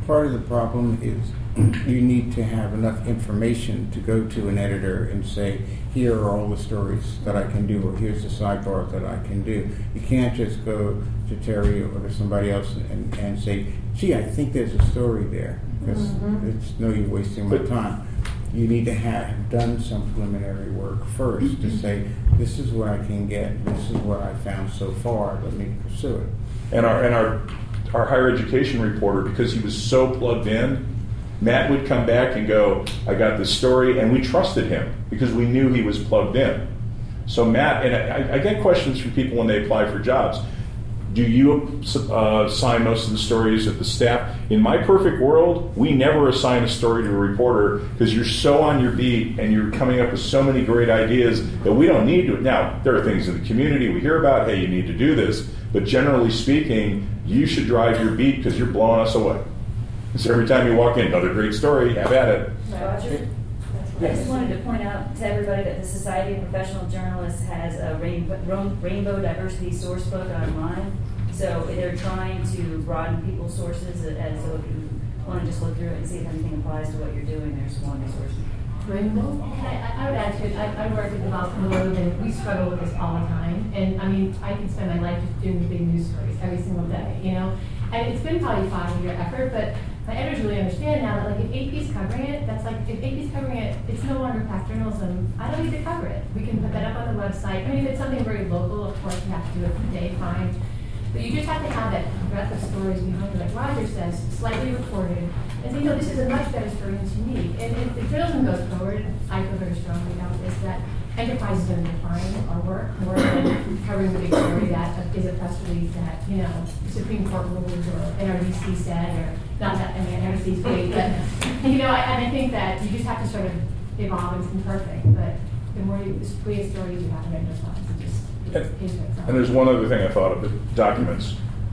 part of the problem is you need to have enough information to go to an editor and say, here are all the stories that I can do, or here's the sidebar that I can do. You can't just go to Terry or to somebody else and, and say, gee, I think there's a story there, because mm-hmm. it's no use wasting my time. You need to have done some preliminary work first mm-hmm. to say, this is what I can get, this is what I found so far, let me pursue it. And our and our our higher education reporter, because he was so plugged in, Matt would come back and go, I got this story, and we trusted him because we knew he was plugged in. So Matt, and I, I get questions from people when they apply for jobs. Do you uh, assign most of the stories at the staff? In my perfect world, we never assign a story to a reporter because you're so on your beat and you're coming up with so many great ideas that we don't need to. Now, there are things in the community we hear about, hey, you need to do this, but generally speaking, you should drive your beat because you're blowing us away. So every time you walk in, another great story, have at it. Roger? I just wanted to point out to everybody that the Society of Professional Journalists has a rainbow, rainbow diversity source book online. So they're trying to broaden people's sources, and so if you want to just look through it and see if anything applies to what you're doing, there's one resource. Rainbow? I, I would add to it, I, I work at the Baltimore Globe, and we struggle with this all the time. And I mean, I can spend my life just doing the big news stories every single day, you know? And it's been probably a five-year effort, but my editors really understand now that, like, if A P's covering it, that's like, if A P's covering it, it's no longer past journalism. I don't need to cover it. We can put that up on the website. I mean, if it's something very local, of course, you have to do it per day, fine. But you just have to have that breadth of stories behind it, like Roger says, slightly reported, and say, no, this is a much better story than you need. And if the journalism goes forward, I feel very strongly about this, that enterprise is going to define our work more than covering the big story that is a press release that, you know, the Supreme Court rules or N R D C said, or not that, I mean, N R D C is great, but, you know, I, and I think that you just have to sort of evolve. It's imperfect, but the more you, the create stories, you have to make those ones. And, and there's one other thing I thought of, the documents.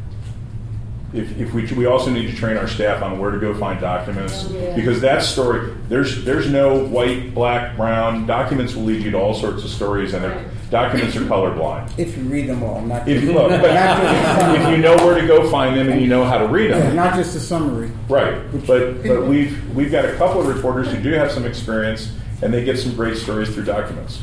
If, if we we also need to train our staff on where to go find documents, oh, yeah. because that story, there's there's no white, black, brown. Documents will lead you to all sorts of stories, and right. documents are colorblind. If you read them all, not if, just, look, but if you know where to go find them and you know how to read them, yeah, not just a summary. Right, but but we've we've got a couple of reporters who do have some experience, and they get some great stories through documents.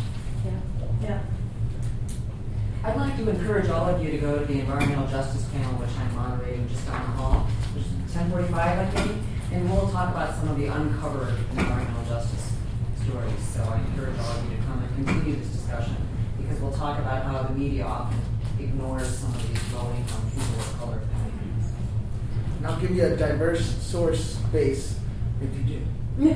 I'd like to encourage all of you to go to the Environmental Justice Panel, which I'm moderating just down the hall, which is ten forty-five, I think, and we'll talk about some of the uncovered environmental justice stories. So I encourage all of you to come and continue this discussion, because we'll talk about how the media often ignores some of these low-income people of color. And I'll give you a diverse source base if you do.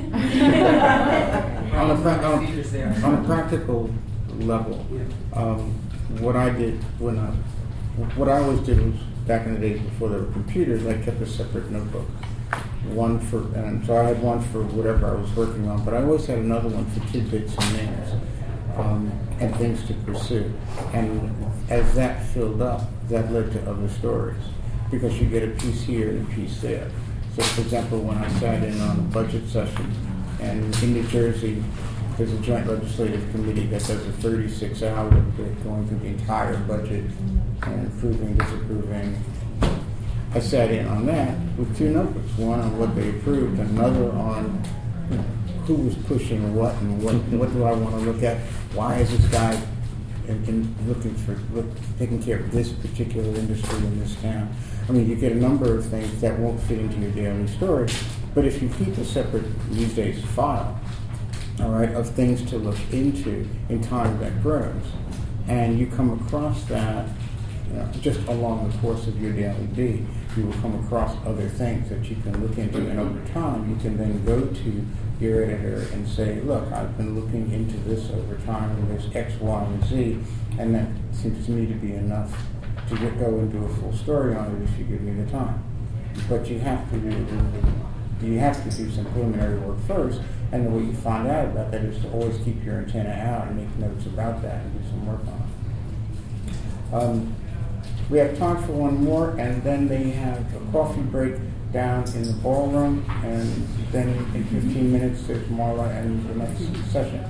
on, a pra- on, on a practical level, um, what I did when I, what I always did was, back in the days before there were computers, I kept a separate notebook. One for, and so I had one for whatever I was working on, but I always had another one for tidbits and names, um, and things to pursue. And as that filled up, that led to other stories, because you get a piece here and a piece there. So, for example, when I sat in on a budget session, and in New Jersey, there's a joint legislative committee that does a thirty-six hour bit going through the entire budget and approving, disapproving. I sat in on that with two notebooks, one on what they approved, and another on you know, who was pushing what and what, what do I want to look at, why is this guy in, in looking for, look, taking care of this particular industry in this town. I mean, you get a number of things that won't fit into your daily story, but if you keep a separate, these days, file, all right, of things to look into in time that grows, and you come across that, you know, just along the course of your daily beat, you will come across other things that you can look into, and over time, you can then go to your editor and say, look, I've been looking into this over time, and there's X, Y, and Z, and that seems to me to be enough to get, go and do a full story on it if you give me the time. But you have to do, you have to do some preliminary work first, and the way you find out about that is to always keep your antenna out and make notes about that and do some work on it. Um, we have time for one more, and then they have a coffee break down in the ballroom, and then in fifteen minutes there's Marla and the next session.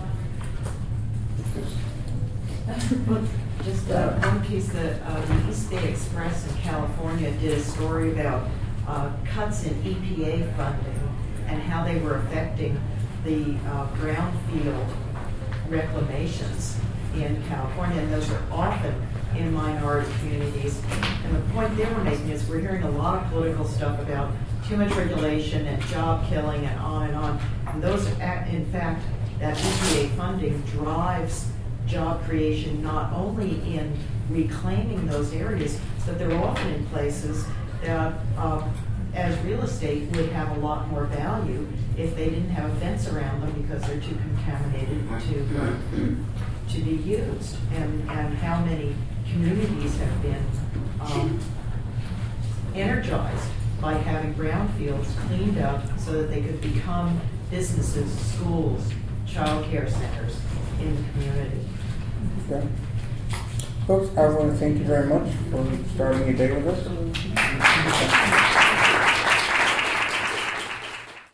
Just uh, one piece that uh, the East Bay Express in California did a story about uh, cuts in E P A funding and how they were affecting the uh, brownfield reclamations in California, and those are often in minority communities. And the point they were making is we're hearing a lot of political stuff about too much regulation and job killing and on and on. And those, are, in fact, that E P A funding drives job creation not only in reclaiming those areas, but they're often in places that, uh, as real estate, would have a lot more value if they didn't have a fence around them because they're too contaminated to to be used. And, and how many communities have been um, energized by having brownfields cleaned up so that they could become businesses, schools, child care centers in the community. Okay. Folks, I want to thank you very much for starting your day with us.